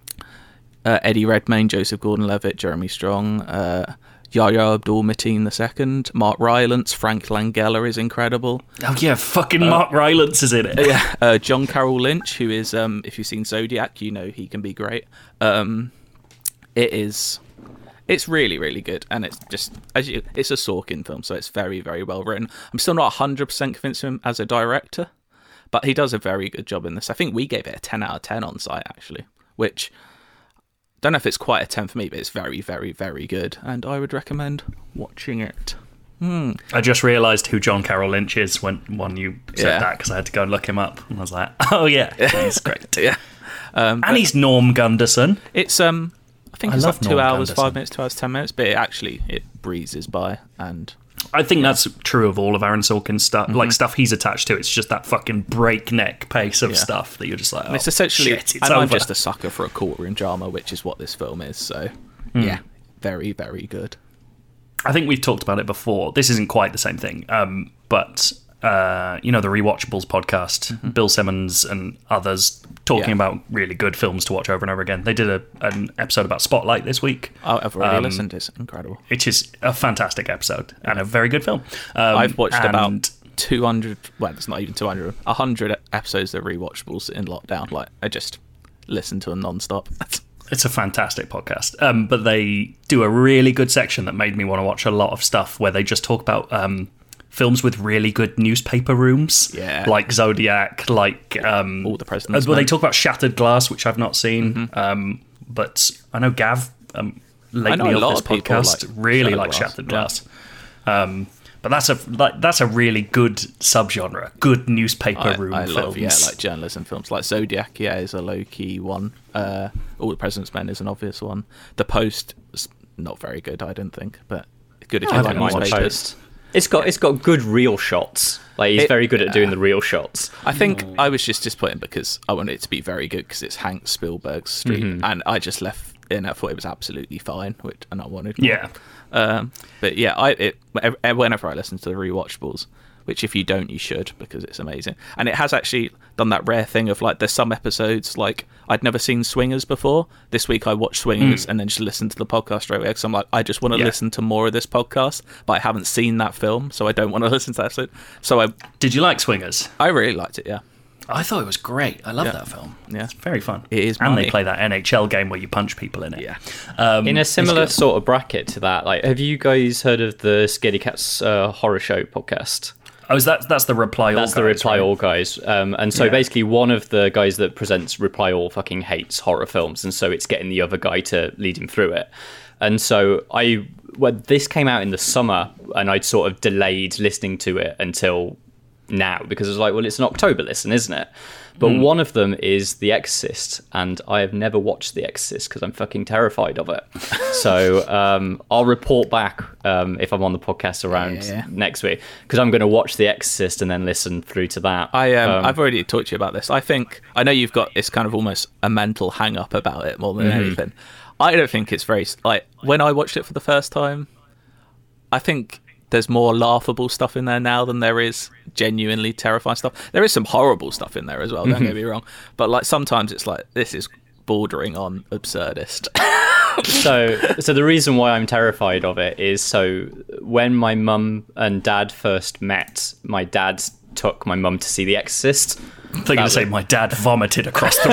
uh, Eddie Redmayne, Joseph Gordon-Levitt, Jeremy Strong, uh, Yahya Abdul-Mateen the Second, Mark Rylance, Frank Langella is incredible. Oh yeah, fucking uh, Mark Rylance is in it. Yeah, uh, John Carroll Lynch, who is, um, if you've seen Zodiac, you know he can be great. Um, it is, it's really, really good, and it's just, as you, it's a Sorkin film, so it's very, very well written. I'm still not one hundred percent convinced of him as a director, but he does a very good job in this. I think we gave it a ten out of ten on site, actually, which, don't know if it's quite a ten for me, but it's very, very, very good, and I would recommend watching it. Hmm. I just realised who John Carroll Lynch is when, when you said Yeah. that, because I had to go and look him up, and I was like, oh yeah, he's great. Yeah. Um, And he's Norm Gunderson. It's, um, I think I it's love like two Norm hours, Gunderson. five minutes, two hours, ten minutes, but it actually, it breezes by, and I think that's true of all of Aaron Sorkin's stuff. Like stuff he's attached to, it's just that fucking breakneck pace of Yeah. stuff that you're just like, oh, it's essentially, shit, it's and I'm over. just a sucker for a courtroom drama, which is what this film is, so, Hmm. yeah, very, very good. I think we've talked about it before. This isn't quite the same thing, um, but uh, you know, the Rewatchables podcast, Bill Simmons and others talking Yeah. about really good films to watch over and over again. They did a, an episode about Spotlight this week, Oh, I've already Um, listened, it's incredible. which is a fantastic episode and a very good film. Um, I've watched and about two hundred, well, it's not even two hundred, one hundred episodes of Rewatchables in lockdown. Like, I just listen to them non-stop. It's a fantastic podcast. Um, but they do a really good section that made me want to watch a lot of stuff where they just talk about um, films with really good newspaper rooms. Yeah. Like Zodiac, like... Um, All the President's Well, they Men. talk about Shattered Glass, which I've not seen. Mm-hmm. Um, but I know Gav, um, lately I know a of lot this of people podcast, like really Shattered like Glass, Shattered yeah. Glass. Um, but that's a like, that's a really good subgenre. Good newspaper I, room I films. love, yeah, like journalism films. Like Zodiac, yeah, is a low-key one. Uh, All the President's Men is an obvious one. The Post is not very good, I don't think, but good if I you haven't like watched newspapers. Post. It's got it's got good real shots. Like he's It- very good at doing the real shots. I think I was just disappointed because I wanted it to be very good because it's Hank Spielberg's Street, Mm-hmm. and I just left in. I thought it was absolutely fine, which and I wanted more. Yeah. Um, but yeah, I it whenever I listen to the Rewatchables, which if you don't, you should because it's amazing, and it has actually done that rare thing of like there's some episodes like I'd never seen Swingers before. This week I watched Swingers and then just listened to the podcast straight away because I'm like I just want to Yeah. listen to more of this podcast, but I haven't seen that film, so I don't want to listen to that episode. So I Did you like Swingers? I really liked it. Yeah. I thought it was great. I love Yeah. that film. Yeah. It's very fun. It is And money. they play that N H L game where you punch people in it. Yeah. Um, In a it's similar good. sort of bracket to that, like have you guys heard of the Scaredy Cats uh, horror show podcast? Oh, is that that's the Reply All? That's guys, the Reply right? All guys. Um, and so Yeah. basically, one of the guys that presents Reply All fucking hates horror films, and so it's getting the other guy to lead him through it. And so I, well, this came out in the summer, and I'd sort of delayed listening to it until now because I was like, well, it's an October listen, isn't it? But mm. one of them is The Exorcist, and I have never watched The Exorcist because I'm fucking terrified of it. So um, I'll report back um, if I'm on the podcast around yeah, yeah. next week, because I'm going to watch The Exorcist and then listen through to that. I um, um, I've already talked to you about this. I think I know you've got this kind of almost a mental hang up about it more than mm-hmm. anything. I don't think it's very like when I watched it for the first time. I think there's more laughable stuff in there now than there is genuinely terrifying stuff. There is some horrible stuff in there as well, don't mm-hmm. get me wrong. But like sometimes it's like, this is bordering on absurdist. so so the reason why I'm terrified of it is, so when my mum and dad first met, my dad took my mum to see The Exorcist. I think you're going to say my dad vomited across the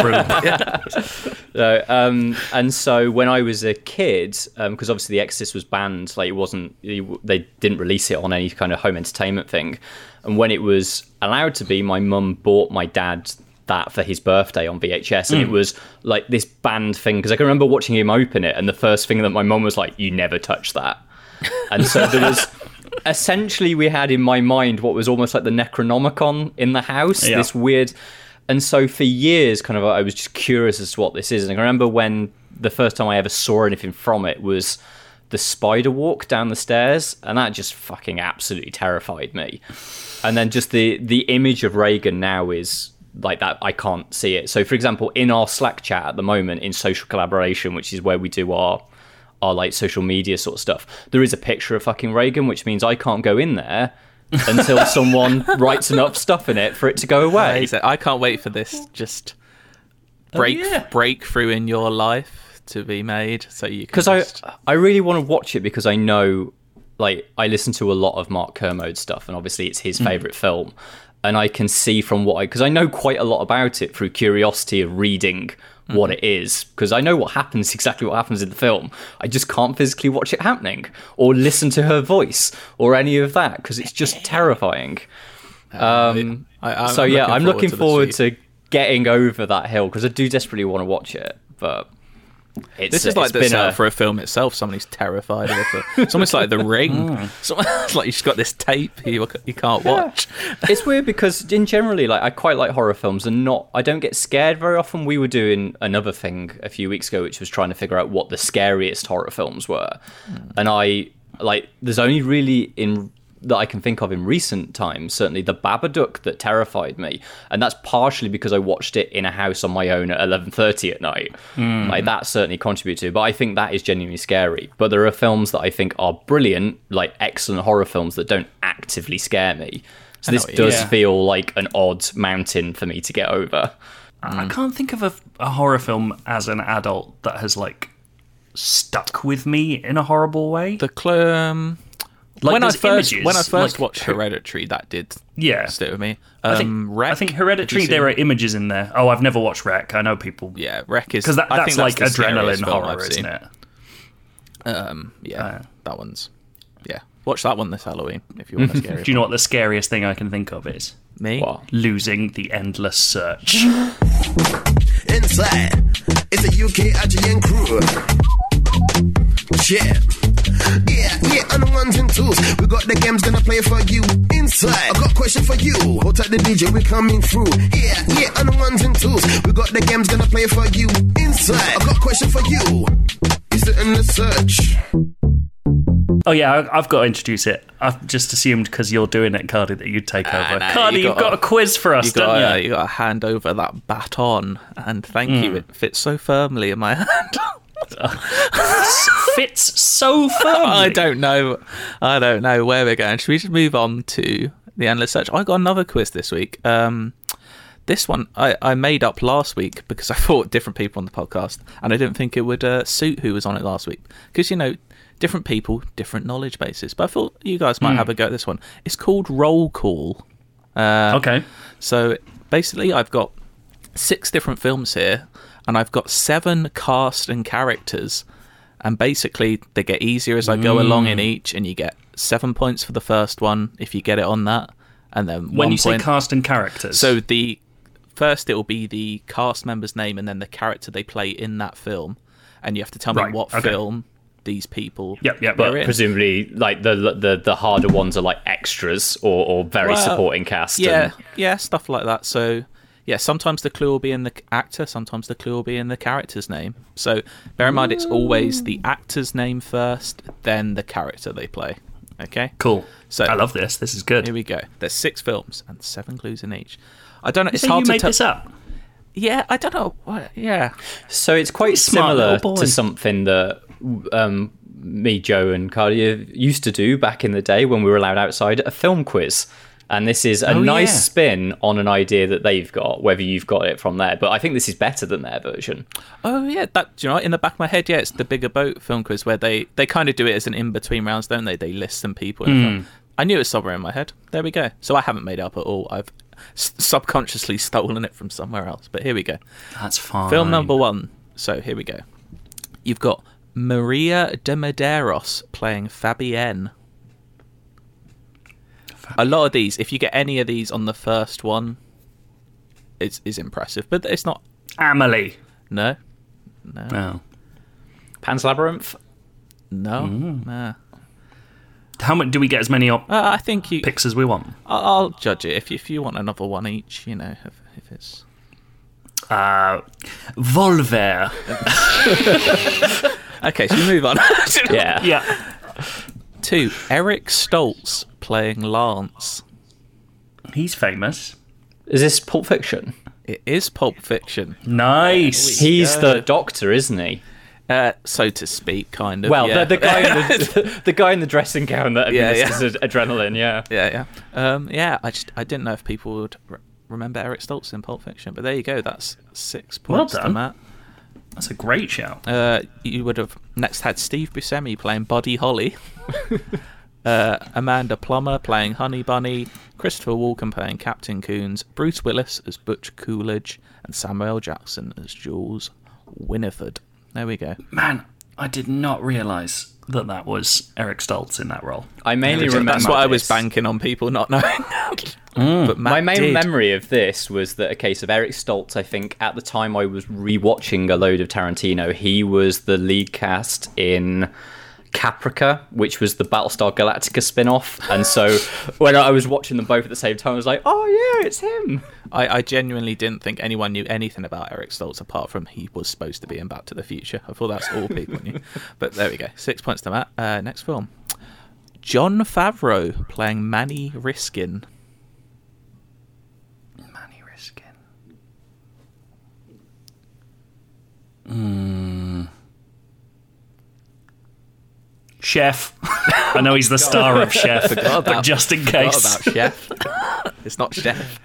room. So, um, and so when I was a kid, because um, obviously The Exorcist was banned, like it wasn't, they didn't release it on any kind of home entertainment thing. And when it was allowed to be, my mum bought my dad that for his birthday on V H S, and mm. it was like this banned thing, because I can remember watching him open it, and the first thing that my mum was like, "You never touch that." And so there was. Essentially, we had in my mind what was almost like the Necronomicon in the house, yeah. this weird... And so for years, kind of, I was just curious as to what this is. And I remember when the first time I ever saw anything from it was the spider walk down the stairs, and that just fucking absolutely terrified me. And then just the, the image of Regan now is like that, I can't see it. So, for example, in our Slack chat at the moment, in Social Collaboration, which is where we do our... our like social media sort of stuff, there is a picture of fucking Reagan, which means I can't go in there until someone writes enough stuff in it for it to go away. I can't wait for this just break oh, yeah. breakthrough in your life to be made, so you can. Because just... I I really want to watch it because I know, like, I listen to a lot of Mark Kermode's stuff, and obviously it's his mm. favorite film, and I can see from what I because I know quite a lot about it through curiosity of reading what it is, because I know what happens, exactly what happens in the film. I just can't physically watch it happening or listen to her voice or any of that, because it's just terrifying. Um, I, I'm, so I'm yeah, I'm looking forward to, to getting over that hill, because I do desperately want to watch it, but it's, this is like the been setup a... for a film itself. Somebody's terrified of it. It's almost like The Ring. Mm. It's like you've just got this tape you, you can't watch. Yeah. It's weird because in generally, like, I quite like horror films, and not I don't get scared very often. We were doing another thing a few weeks ago, which was trying to figure out what the scariest horror films were, mm. and I like there's only really in. that I can think of in recent times, certainly The Babadook, that terrified me, and that's partially because I watched it in a house on my own at eleven thirty at night. Mm. Like that certainly contributed, but I think that is genuinely scary. But there are films that I think are brilliant, like excellent horror films that don't actively scare me. So this does yeah. feel like an odd mountain for me to get over. I can't think of a, a horror film as an adult that has like stuck with me in a horrible way. The cl- um Like when I first images, when I first like, watched Hereditary, that did yeah. stick with me. Um, I, think, Wreck, I think Hereditary, there are images in there. Oh, I've never watched Wreck. I know people. Yeah, Wreck is because that, that's, I think like that's adrenaline horror, isn't it? Um, yeah, uh, that one's yeah. Watch that one this Halloween if you want a scary. Do you know what the scariest thing I can think of is? Me what? Losing the endless search. Inside, it's a U K I G N crew. Yeah. Yeah, yeah, on the ones and twos. We got the games gonna play for you. Inside, I got a question for you. Hold tight the D J, we coming through. Yeah, yeah, on the ones and twos. We got the games gonna play for you. Inside, I got a question for you. Is it in the search? Oh yeah, I've got to introduce it. I've just assumed because you're doing it, Cardi, that you'd take over. Uh, no, Cardi, you you've got a quiz for us, you don't got, you? You got to hand over that baton, and thank mm. you. It fits so firmly in my hand. Fits so firmly. I don't know. I don't know where we're going. Should we just move on to the endless search? I got another quiz this week. Um, this one I, I made up last week because I thought different people on the podcast, and I didn't think it would uh, suit who was on it last week. Because, you know, different people, different knowledge bases. But I thought you guys might mm. have a go at this one. It's called Roll Call. Uh, okay. So basically, I've got six different films here, and I've got seven cast and characters. And basically, they get easier as I go mm. along in each, and you get seven points for the first one if you get it on that. and then When one you say point- cast and characters, so the first it will be the cast member's name and then the character they play in that film, and you have to tell me Right, what okay. film these people. Yep, yep, were But in. presumably, like the the the harder ones are like extras or, or very Well, supporting cast. Yeah, and- yeah, stuff like that. So, yeah, sometimes the clue will be in the actor, sometimes the clue will be in the character's name. So, bear in mind, it's always the actor's name first, then the character they play. Okay? cool. So- I love this. This is good. Here we go. There's six films and seven clues in each. I don't know. It's So hard you to made tell. this up. Yeah, I don't know. What, yeah. So it's quite Smart similar little boy. to something that um, me, Joe, and Cardia used to do back in the day when we were allowed outside, a film quiz. And this is a Oh, nice yeah. spin on an idea that they've got, whether you've got it from there. But I think this is better than their version. Oh, yeah. That, do you know what? In the back of my head, yeah, it's the Bigger Boat film quiz where they, they kind of do it as an in-between rounds, don't they? They list some people in the film. I knew it was somewhere in my head. There we go. So I haven't made it up at all. I've s- subconsciously stolen it from somewhere else. But here we go. That's fine. Film number one. So here we go. You've got Maria de Medeiros playing Fabienne. A lot of these, if you get any of these on the first one, it's is impressive. But it's not. Amelie. No, no, Oh. Pan's Labyrinth. no. no. How much do we get? As many op- Uh, I think you. picks as we want. I'll, I'll judge it if if you want another one each. You know, if, if it's. Uh, Volver. Okay, so we move on. Yeah. Yeah. Two. Eric Stoltz playing Lance. He's famous. Is this Pulp Fiction? It is Pulp Fiction, Nice. He's go. the doctor, isn't he? uh, so to speak, kind of. Well, yeah. the, the guy in the, the guy in the dressing gown that Yeah, administers adrenaline. Yeah. Yeah, yeah, um, yeah. I just I didn't know if people would re- remember Eric Stoltz in Pulp Fiction, but there you go. That's six Well points to done. Matt. That's a great shout. Uh, you would have next had Steve Buscemi playing Buddy Holly, uh, Amanda Plummer playing Honey Bunny, Christopher Walken playing Captain Coons, Bruce Willis as Butch Coolidge, and Samuel Jackson as Jules Winifred. There we go. Man, I did not realise that that was Eric Stoltz in that role. I mainly So remember. that's what I was this. banking on people not knowing. But Matt My main did. memory of this was that a case of Eric Stoltz. I think at the time I was rewatching a load of Tarantino. He was the lead cast in Caprica, which was the Battlestar Galactica spin-off. And so when I was watching them both at the same time, I was like, "Oh yeah, it's him." I, I genuinely didn't think anyone knew anything about Eric Stoltz apart from he was supposed to be in Back to the Future. I thought that's all people knew. But there we go. Six points to Matt. Uh, next film. John Favreau playing Manny Riskin. Manny Riskin. Mm. Chef. I know he's the star of Chef, but about- just in Forgot case. about Chef. It's not Chef.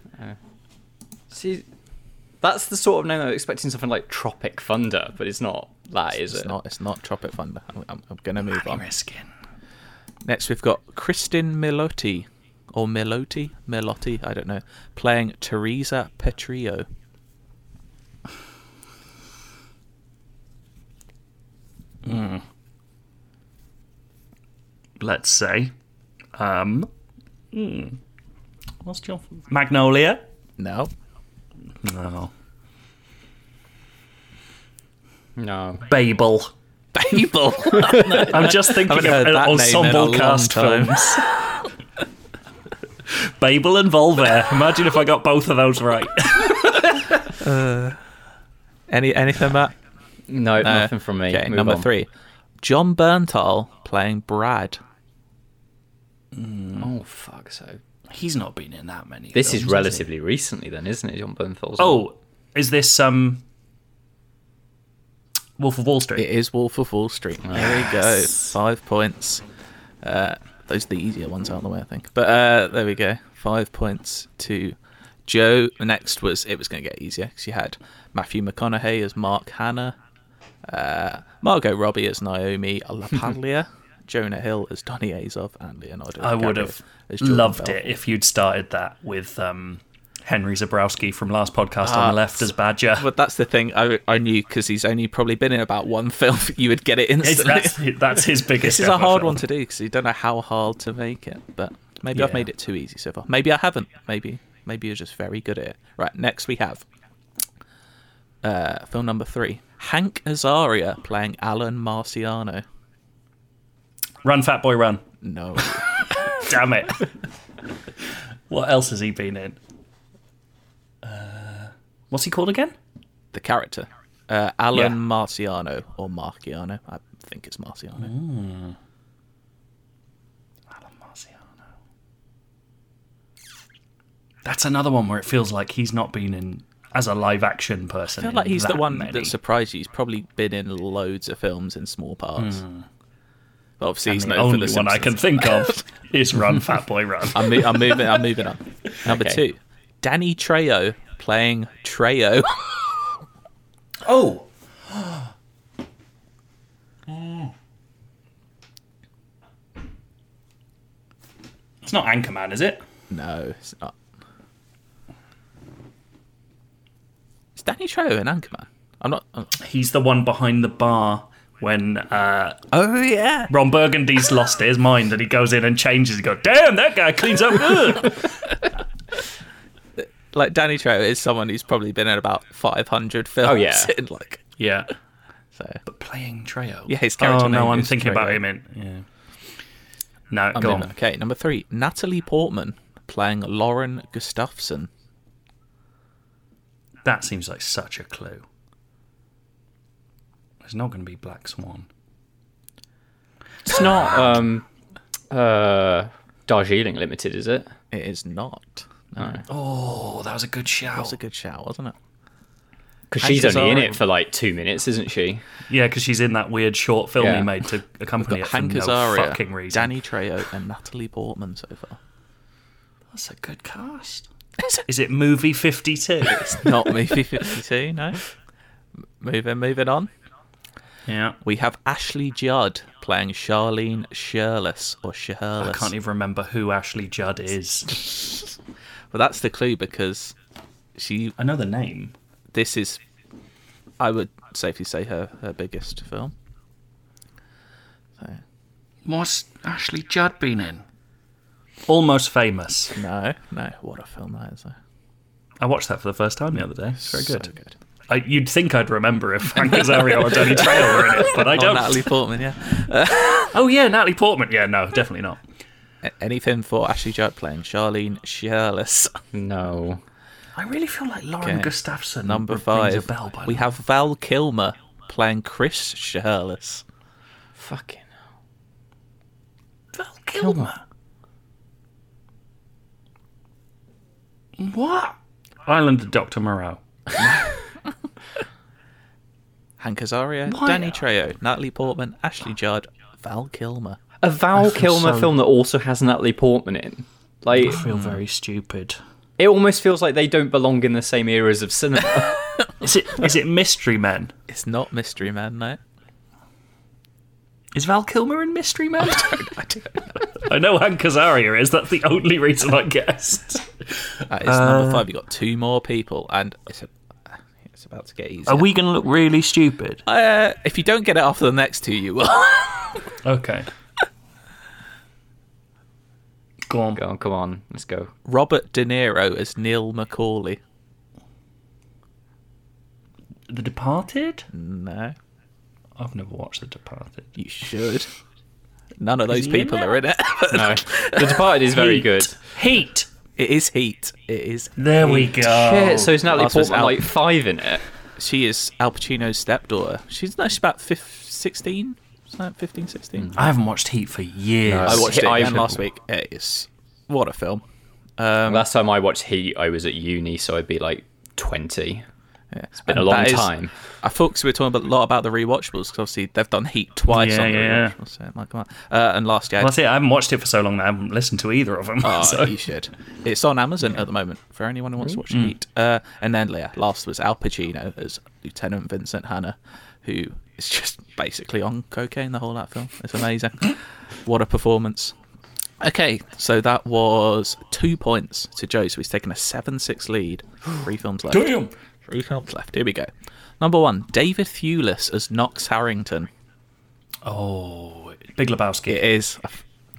See, that's the sort of name I was expecting something like Tropic Thunder, but it's not that, is It's it? not. It's not Tropic Thunder. I'm, I'm, I'm going to move Manny on. Riskin. Next, we've got Kristin Milotti, or Milotti, Milotti, I don't know, playing Teresa Petrillo. Let's say. Um. hmm. What's your Magnolia? No. No. No. Babel. Babel. I'm just thinking of Haven't heard that name in a ensemble long cast time. films. Babel and Volver. Imagine if I got both of those right. Any anything, Matt? No, Uh, nothing from me. Okay, Move number on. three. John Berntal playing Brad. Oh fuck! So He's not been in that many. this films, is has relatively recently, then, isn't it, John Bernthal's? he? Oh, is this um Wolf of Wall Street? It is Wolf of Wall Street. There we go. Five points. Uh, those are the easier ones out of the way, I think. But uh, there we go. Five points to Joe. Next was it was going to get easier because you had Matthew McConaughey as Mark Hanna, uh, Margot Robbie as Naomi LaPaglia, Jonah Hill as Donny Azov, and Leonardo I would DiCaprio have as Jordan loved Belfort. it if you'd started that with um, Henry Zabrowski from last podcast on Ah, the left as Badger. But that's the thing. I, I knew because he's only probably been in about one film. You would get it It's- instantly. that's, that's his biggest. This is a ever hard film. one to do because you don't know how hard to make it. But Maybe Yeah. I've made it too easy so far. Maybe I haven't. Maybe maybe you're just very good at it. Right, next we have uh, film number three. Hank Azaria playing Alan Marciano. Run, Fat Boy, Run. No. Damn it. What else has he been in? Uh, what's he called again? The character. Uh, Alan Yeah. Marciano or Marciano. I think it's Marciano. Alan Marciano. That's another one where it feels like he's not been in as a live action person. I feel like in he's the that one many. that surprised you. He's probably been in loads of films in small parts. But obviously, And he's the known for only the one I can Simpsons. think of is Run, Fat Boy, Run. I'm, mo- I'm moving. I'm moving on. Number Okay. two, Danny Trejo playing Trejo. Oh, it's not Anchorman, is it? No, it's not. It's Danny Trejo in Anchorman. I'm not. I'm- He's the one behind the bar when uh, Oh yeah. Ron Burgundy's lost his mind and he goes in and changes. He goes, "Damn, that guy cleans up good." Like Danny Trejo is someone who's probably been in about five hundred films. Oh, yeah. in, like Yeah, so. but playing Trejo. Yeah, his character Oh no, name I'm is thinking about Trejo. him in. Yeah. No, I'm go in- on. Okay, number three, Natalie Portman playing Lauren Gustafsson. That seems like such a clue. It's not going to be Black Swan. It's not um, uh, Darjeeling Limited, is it? It is not. No, Oh, that was a good shout. that was a good shout, wasn't it? Because Hank she's only in Azaria. it for like two minutes, isn't she? Yeah, because she's in that weird short film Yeah. he made to accompany it for Hank no Azaria, fucking reason. Danny Trejo, and Natalie Portman so far. That's a good cast. Is it movie fifty-two? Not movie fifty-two, no. M- Moving, moving on. Yeah. We have Ashley Judd playing Charlene Shirless or I Shirless. can't even remember who Ashley Judd is. But that's the clue because she. I know the name. This is, I would safely say, her her biggest film. So, What's Ashley Judd been in? Almost Famous. no, no, what a film that is. Though. I watched that for the first time the other day. It's very So good. good. I, you'd think I'd remember if Frank Azaria or Danny Trejo were in it, but I Oh, don't. Natalie Portman, yeah. Oh yeah, Natalie Portman. Yeah, no, definitely not. A- Anything for Ashley Judd playing Charlene Shirless. No. I really feel like Lauren Okay. Gustafson. Number rings five. A bell by We now. have Val Kilmer playing Chris Shirless. Fucking. Val Kilmer. What? Island of Doctor Moreau. Hank Azaria, Why- Danny Trejo, Natalie Portman, Ashley Judd, Val Kilmer. A Val feel Kilmer so- film that also has Natalie Portman in. Like, I feel very stupid. it almost feels like they don't belong in the same eras of cinema. Is it? Is it Mystery Men? It's not Mystery Man, no. Is Val Kilmer in Mystery Men? I know Hank Azaria is. That's the only reason I guessed. That is number five. You got two more people, and it's a, it's about to get easier. Are we going to look really stupid? Uh, if you don't get it after the next two, you will. Okay. Go on. Go on, come on, let's go. Robert De Niro as Neil McCauley. The Departed? No, I've never watched The Departed. you should. None of those he in people there? are in it. No. The Departed is very Heat. good. Heat. It is Heat. It is. There we go. Shit, so is Natalie Also, it's Portman Al- like five in it? She is Al Pacino's stepdaughter. She's no, she's about fif- sixteen, something like fifteen, sixteen. I haven't watched Heat for years. No, I watched it I- again last week. It is what a film. Um, Last time I watched Heat, I was at uni, so I'd be like twenty. yeah. It's been a long time. I thought 'cause we were talking about, a lot about the rewatchables because obviously they've done Heat twice Yeah, on the yeah, yeah. rewatchables. So, like, come on. Uh, and last year, Well, that's it. I haven't watched it for so long that I haven't listened to either of them. oh, so. you should. It's on Amazon at the moment for anyone who wants to watch Mm. Heat. Uh, and then yeah, last was Al Pacino as Lieutenant Vincent Hanna, who is just basically on cocaine the whole of that film. It's amazing. What a performance. Okay, so that was two points to Joe, so he's taken a seven six lead. Three films left. Damn. Three films left. Here we go. Number one, David Thewlis as Knox Harrington. Oh, Big Lebowski. It is.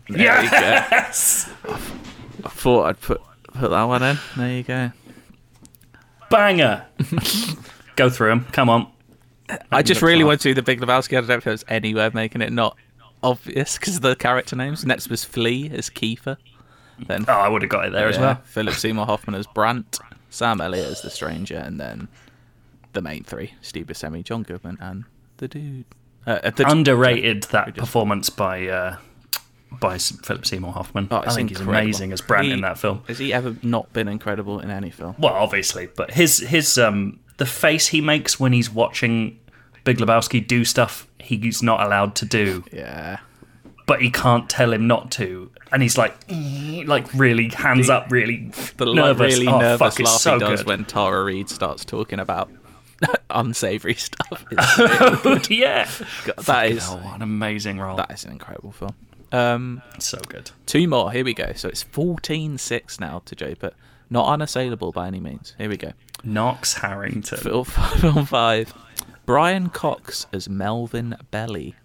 There yes! You go. I thought I'd put put that one in. There you go. Banger! Go through them. Come on. I just really laugh. want to do the Big Lebowski. I don't know if there's any way of making it not obvious because of the character names. Next was Flea as Kiefer. Then Oh, I would have got it there as yeah, well. Philip Seymour Hoffman as Brant. Sam Elliott as the Stranger. And then the main three. Steve Buscemi, John Goodman, and the dude. Uh, the Underrated that performance by uh, by S- Philip Seymour Hoffman. Oh, I it's think incredible. he's amazing as Brant He- in that film. Has he ever not been incredible in any film? Well, obviously, but his his um the face he makes when he's watching Big Lebowski do stuff he's not allowed to do, Yeah. but he can't tell him not to, and he's like, like really hands up, really The like, nervous. really oh, nervous fuck, it's laugh so he does good. when Tara Reid starts talking about unsavory stuff. It's- yeah, God, that is oh, what an amazing role. that is an incredible film. Um, So good. two more. Here we go. So it's fourteen six now to Joe, but not unassailable by any means. Here we go. Knox Harrington. Film, film five. Brian Cox as Melvin Belly.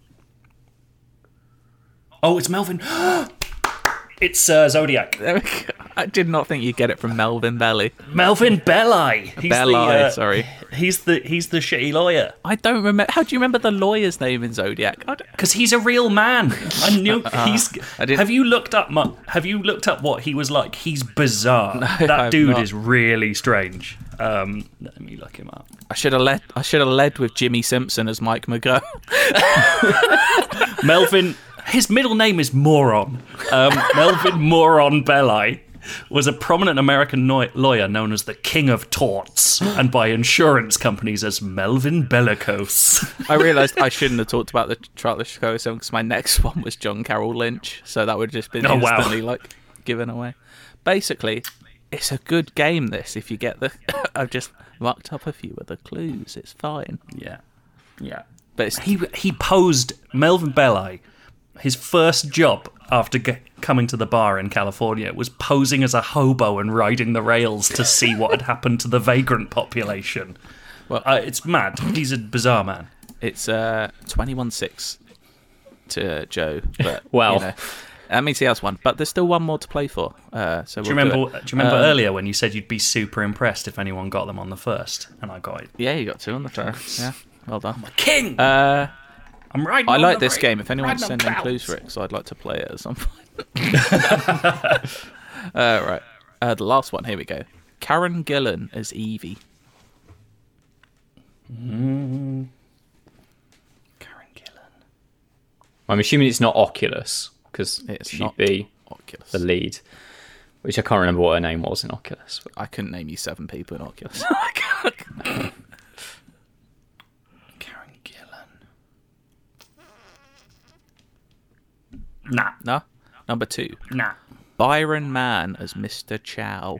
Oh, it's Melvin. It's uh, Zodiac. There we go. I did not think you'd get it from Melvin Belly. Melvin Belli. He's Belli, the, uh, sorry. He's the he's the shitty lawyer. I don't remember. How do you remember the lawyer's name in Zodiac? I don't- Because he's a real man. I knew he's. I didn't- Have you looked up? mu- Have you looked up what he was like? He's bizarre. I that have dude not. is really strange. Um, let me look him up. I should have led. I should have led with Jimmy Simpson as Mike McGough. Melvin. His middle name is Moron. Um, Melvin Moron Belli was a prominent American no- lawyer known as the King of Torts, and by insurance companies as Melvin Bellicose. I realised I shouldn't have talked about the Trout Chicago Seven because my next one was John Carroll Lynch, so that would have just been Oh, wow. instantly like given away. Basically, it's a good game. This, if you get the, I've just marked up a few of the clues. It's fine, Yeah, yeah. but it's He he posed Melvin Belli. His first job after g- coming to the bar in California was posing as a hobo and riding the rails to see what had happened to the vagrant population. Well- uh, it's mad. He's a bizarre man. it's uh twenty-one six to Joe. But Well. you know, that means he has one, but there's still one more to play for. Uh, so Do you we'll remember? it. Do you remember Um, earlier when you said you'd be super impressed if anyone got them on the first, and I got it. Yeah, you got two on the first. Yeah, well done. King. Uh, I'm riding. I on like the this ra- game. If anyone wants to riding send on in clues clouds. for it, because I'd like to play it at some point. uh, right. Uh, the last one. Here we go. Karen Gillan as Evie. Karen Gillan. I'm assuming it's not Oculus because It's she'd not be Oculus. the lead, which I can't remember what her name was in Oculus. But I couldn't name you seven people in Oculus. Karen Gillan. Nah, no. Number two. nah. Byron Mann as Mister Chow.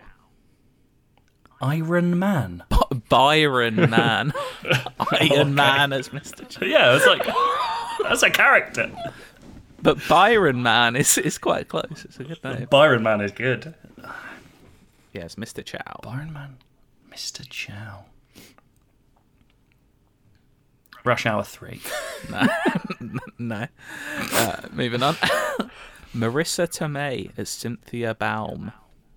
Iron Man. Byron Mann. Iron Man as Mister Chow. Yeah, it's like that's a character. But Byron Man is is quite close. It's a good name. Byron Man is good. Yeah, it's Mister Chow. Byron Man, Mister Chow. Rush Hour three. No. Uh, moving on. Marissa Tomei as Cynthia Baum.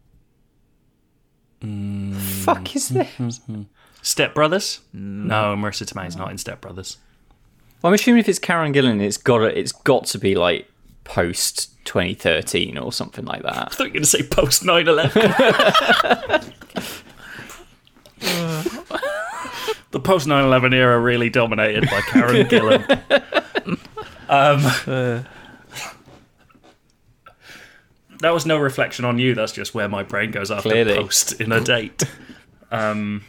fuck is this? Step Brothers? No, Marissa Tomei's not in Step Brothers. Well, I'm assuming if it's Karen Gillan, it's got to, it's got to be like post twenty thirteen or something like I that. thought you were going to say post nine eleven. The post nine eleven era really dominated by Karen Gillan. Um, that was no reflection on you. That's just where my brain goes after Clearly. post in a date. Um,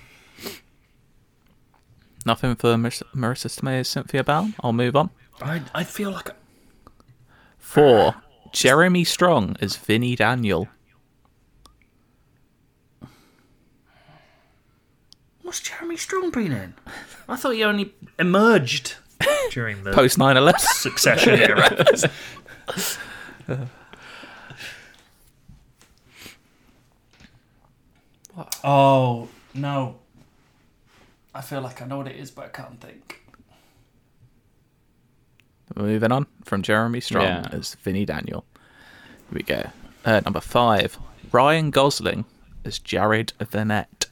Nothing for Marissa, Marissa Tomei as Cynthia Baum. I'll move on. I I feel like Four. Jeremy Strong as Vinnie Daniel. what's Jeremy Strong been in? I thought he only emerged during the Post nine eleven. Succession era. Oh no! I feel like I know what it is, but I can't think. Moving on from Jeremy Strong Yeah. as Vinnie Daniel. we go. Uh, number five, Ryan Gosling as Jared Vanette.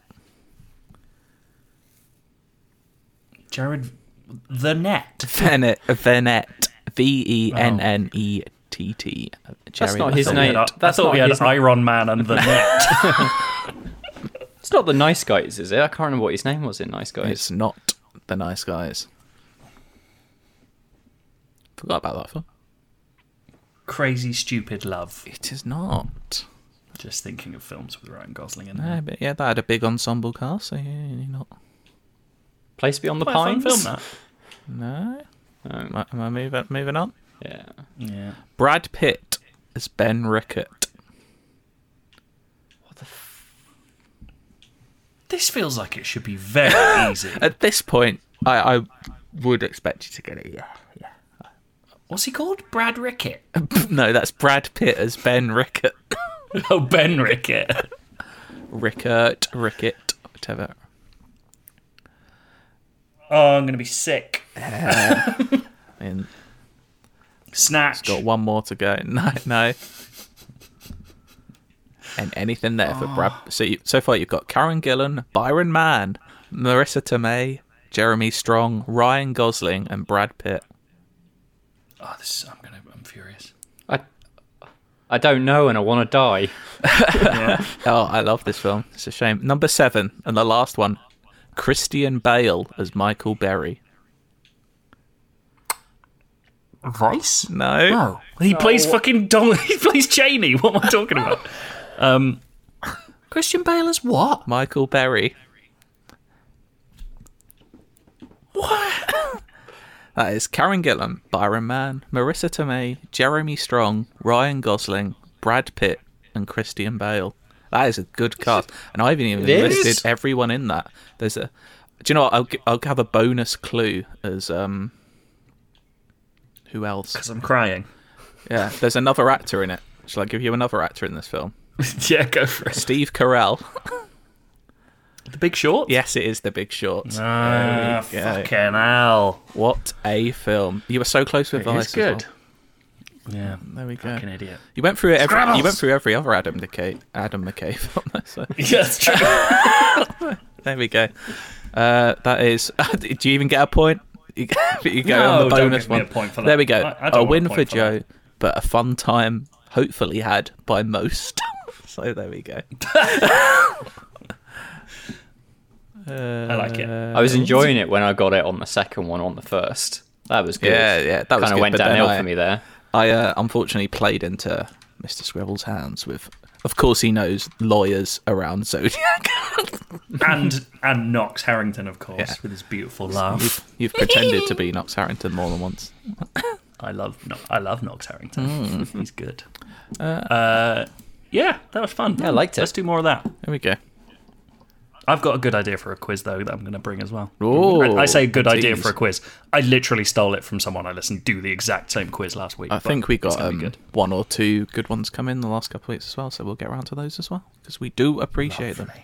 Jared the Net. Vanette, Vanette, V E N N E T T. That's not his I thought we name. had- That's I thought not we had his name. Iron Man and the Net. It's not the Nice Guys, is it? I can't remember what his name was in Nice Guys. It's not the Nice Guys. Forgot about that film. Crazy Stupid Love. It is not. Just thinking of films with Ryan Gosling in No, them. but yeah, that had a big ensemble cast, so yeah, you're not. Place Beyond the Quite a fun Pines? film, that. No. No. Am I, am I moving, moving on? Yeah. Yeah. Brad Pitt as Ben Rickett. This feels like it should be very easy. At this point, I, I would expect you to get it, yeah. What's he called? Brad Rickett. No, that's Brad Pitt as Ben Rickett. Oh, Ben Rickett. Rickert, Rickett, whatever. Oh, I'm going to be sick. I mean, Snatch. got one more to go. No, no. And anything there for Brad. So, you, so far, you've got Karen Gillan, Byron Mann, Marissa Tomei, Jeremy Strong, Ryan Gosling, and Brad Pitt. Oh, this is, I'm gonna. I'm furious. I, I don't know and I want to die. Yeah. Oh, I love this film. It's a shame. Number seven, and the last one, Christian Bale as Michael Berry. Vice? No. No. He plays fucking Don. He plays Cheney. What am I talking about? Um, Christian Bale as what? Michael Berry. What? That is Karen Gillan, Byron Mann, Marissa Tomei, Jeremy Strong, Ryan Gosling, Brad Pitt, and Christian Bale. That is a good cast, and I haven't even It listed is. everyone in that. There's a. Do you know what? I'll gi- I'll have a bonus clue as um. Who else? Because I'm crying. Yeah, there's another actor in it. Shall I give you another actor in this film? Yeah, go for it. Steve Carell. The Big Short? Yes, it is The Big Short. Ah, There you go. fucking hell. What a film! You were so close with Vice. It's good. As well. Yeah. There we go. Fucking idiot. You went through every. Scrabbles! You went through every other Adam McKay. Adam McKay film. though, So Yeah, that's true. there we go. Uh, that is. Do you even get a point? You, you go No, on the don't bonus give me one. a point for that. There we go. I- I don't a want a win point for for Joe, that. but a fun time, hopefully had by most. So there we go. I like it. I was enjoying it when I got it on the second one on the first. That was good. Yeah, yeah, that was Kind of good, went but then downhill I- for me there. I uh, unfortunately played into Mister Scribble's hands with. Of course, he knows lawyers around Zodiac. and and Knox Harrington, of course, Yeah. with his beautiful laugh. You've, you've pretended to be Knox Harrington more than once. I love no- I love Knox Harrington. He's good. Uh, yeah, that was fun. Yeah, I liked it. Let's do more of that. There we go. I've got a good idea for a quiz though that I'm going to bring as well. Ooh, I, I say good idea tease. for a quiz. I literally stole it from someone I listened to do the exact same quiz last week. I but think we it's got gonna be um, good. one or two good ones come in the last couple of weeks as well, so we'll get around to those as well because we do appreciate them.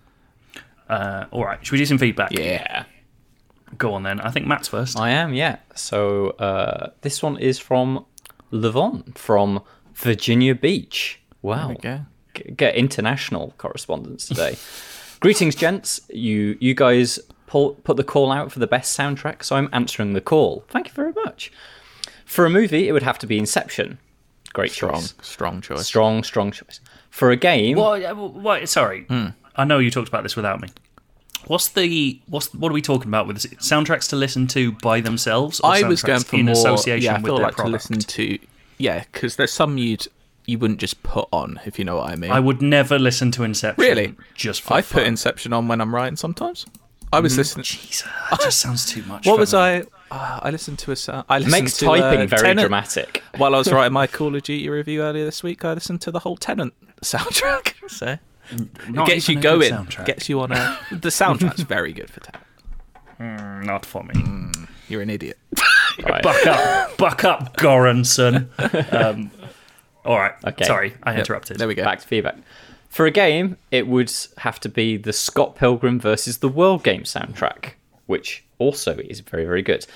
Uh, all right, should we do some feedback? Yeah. Go on then. I think Matt's first. I am, yeah. So uh, this one is from Levon from Virginia Beach. Wow. There we go. G- Get international correspondence today. Greetings, gents. You you guys pull, put the call out for the best soundtrack, so I'm answering the call. Thank you very much. For a movie, it would have to be Inception. Great Strong, choice. strong choice. Strong, strong choice. For a game, What? uh, what sorry, I know you talked about this without me. What's the what's what are we talking about with this? Soundtracks to listen to by themselves? Or I was soundtracks going for in more. association Yeah, I with feel their like product? to listen to. Yeah, because there's some you'd you wouldn't just put on if you know what I mean. I would never listen to Inception. Really? Just for I fun. put Inception on when I'm writing sometimes. I was listening. Jesus, that just sounds too much. What for was me. I? Uh, I listened to a. sou- I listened makes to, typing uh, very Tenet. dramatic. While I was writing my Call of Duty review earlier this week, I listened to the whole Tenant soundtrack. So it Not gets you even a good going. soundtrack. Gets you on a. The soundtrack's very good for Tenant. Mm, not for me. You're an idiot. Right. Buck up, buck up, Goranson. Um, all right. Okay. Sorry, I interrupted. There we go. Back to feedback. For a game, it would have to be the Scott Pilgrim versus the World game soundtrack, which also is very, very good.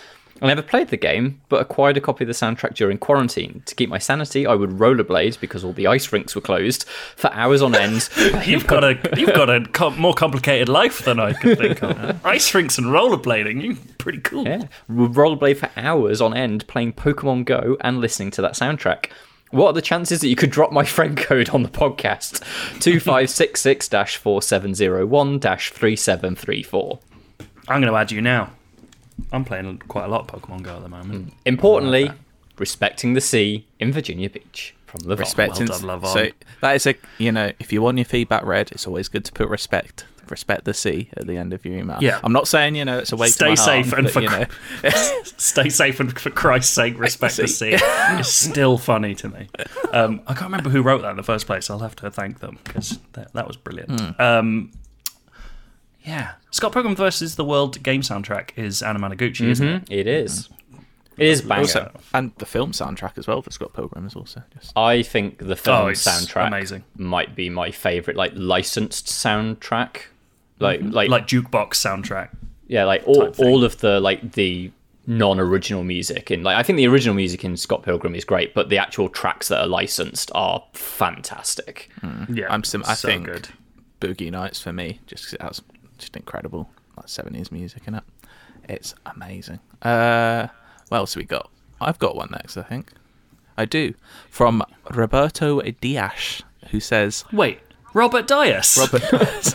I never played the game, but acquired a copy of the soundtrack during quarantine. To keep my sanity, I would rollerblade, because all the ice rinks were closed, for hours on end. You've got a you've got a com- more complicated life than I could think of. Ice rinks and rollerblading, you pretty cool. Yeah, would rollerblade for hours on end, playing Pokemon Go and listening to that soundtrack. What are the chances that you could drop my friend code on the podcast? two five six six, four seven zero one, three seven three four. I'm going to add you now. I'm playing quite a lot of Pokemon Go at the moment. Importantly, like that. Respecting the sea in Virginia Beach from Levon. Respecting, well done, Levon. So that is a, you know, if you want your feedback read, it's always good to put respect, respect the sea at the end of your email. Yeah. I'm not saying, you know, it's a waste Stay of my safe harm, and but, for you know, stay safe and for Christ's sake, respect the sea. It's still funny to me. Um, I can't remember who wrote that in the first place. I'll have to thank them because that, that was brilliant. Mm. Um, yeah, Scott Pilgrim versus the World game soundtrack is Anna Managuchi, mm-hmm. isn't it? It is. It is banger. Also, and the film soundtrack as well for Scott Pilgrim is also just... I think the film Oh, it's soundtrack amazing. might be my favourite, like, licensed soundtrack. Like, Mm-hmm. like, like jukebox soundtrack. yeah, like all, type thing. all of the like the non-original music in like I think the original music in Scott Pilgrim is great, but the actual tracks that are licensed are fantastic. Yeah, I'm sim- I so think good. Boogie Nights for me, just 'cause it has just incredible like seventies music in it. It's amazing. Uh, what else have we got? I've got one next, I think. I do. From Roberto Dias, who says... Wait, Robert Dias? Robert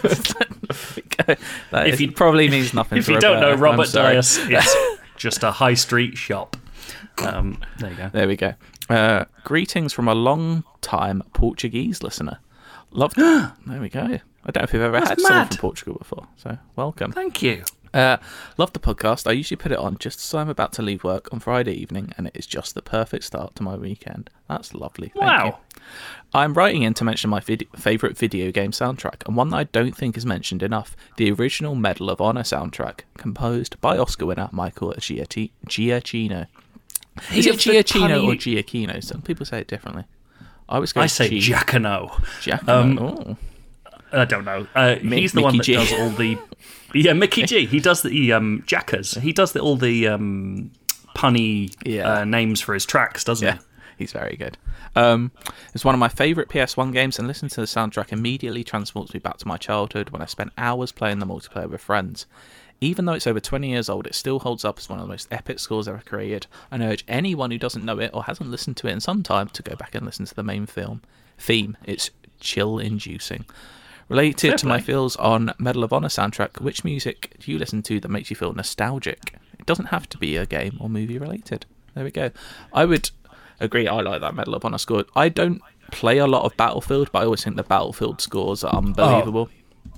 that If is, you- probably means nothing If to you don't know, Roberto, I'm Robert sorry. Dias is just a high street shop. Um, there you go. There we go. Uh, greetings from a long-time Portuguese listener. Loved... there we go. I don't know if you've ever That's had someone mad. from Portugal before, so welcome. Thank you. Uh, love the podcast. I usually put it on just as I'm about to leave work on Friday evening, and it is just the perfect start to my weekend. That's lovely. Thank Wow. you. I'm writing in to mention my vid- favourite video game soundtrack, and one that I don't think is mentioned enough, the original Medal of Honor soundtrack, composed by Oscar winner Michael Giacchi- Giacchino. Is He it is the Giacchino or punny- Giacchino? Some people say it differently. I always go I say G- Giacono. Giacchino. Um, Oh. I don't know. Uh, Mi- he's the Mickey one that G. does all the... Yeah, Mickey G. He does the um, Jackers. He does the, all the um, punny Yeah. uh, names for his tracks, doesn't Yeah, he's very good. Um, it's one of my favourite P S one games, and listening to the soundtrack immediately transports me back to my childhood when I spent hours playing the multiplayer with friends. Even though it's over twenty years old, it still holds up as one of the most epic scores ever created, and I urge anyone who doesn't know it or hasn't listened to it in some time to go back and listen to the main film theme. It's chill-inducing. Related Fair to my play. feels on Medal of Honor soundtrack, which music do you listen to that makes you feel nostalgic? It doesn't have to be a game or movie related. There we go. I would agree, I like that Medal of Honor score. I don't play a lot of Battlefield, but I always think the Battlefield scores are unbelievable.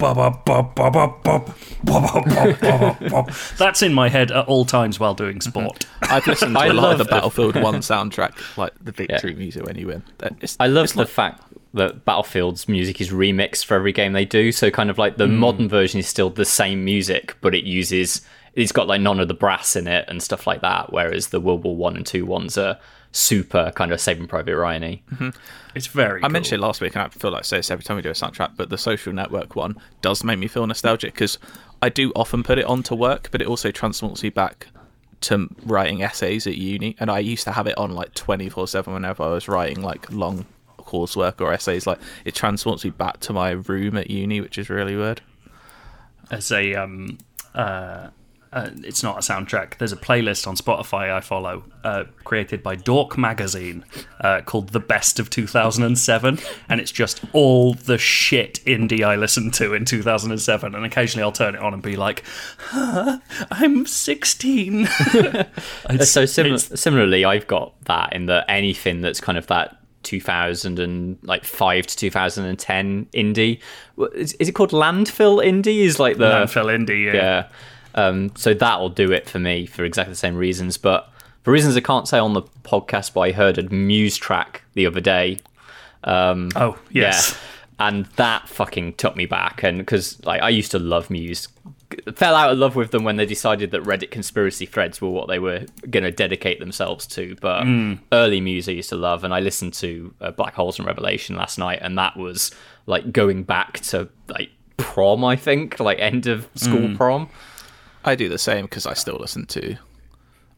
That's in my head at all times while doing sport. I've listened to I a lot of the love- Battlefield one soundtrack, like the victory music when you win. It's, I love it's the like- fact that Battlefield's music is remixed for every game they do. So kind of like the modern version is still the same music, but it uses it's got like none of the brass in it and stuff like that. Whereas the World War One and Two ones are super kind of Saving Private Ryan-y. It's very I cool. mentioned it last week, and I feel like I say this every time we do a soundtrack, but the Social Network one does make me feel nostalgic because I do often put it on to work, but it also transports me back to writing essays at uni, and I used to have it on like twenty-four seven whenever I was writing like long coursework or essays. Like it transports me back to my room at uni, which is really weird. As a um uh, uh it's not a soundtrack, there's a playlist on Spotify I follow uh created by Dork Magazine uh called The Best of two thousand seven, and it's just all the shit indie I listened to in two thousand seven, and occasionally I'll turn it on and be like, huh, I'm sixteen. It's- So sim- it's- similarly, I've got that in the anything that's kind of that two thousand and like five to two thousand ten indie. What- Is, is it called landfill indie? Is like the Landfill indie, yeah. yeah. Um, so that'll do it for me for exactly the same reasons. But for reasons I can't say on the podcast, but I heard a Muse track the other day. Um, Oh, yes. Yeah. And that fucking took me back. And because like I used to love Muse, fell out of love with them when they decided that Reddit conspiracy threads were what they were going to dedicate themselves to. But early Muse I used to love, and I listened to uh, Black Holes and Revelation last night, and that was like going back to like prom, I think, like end of school prom. I do the same because I still listen to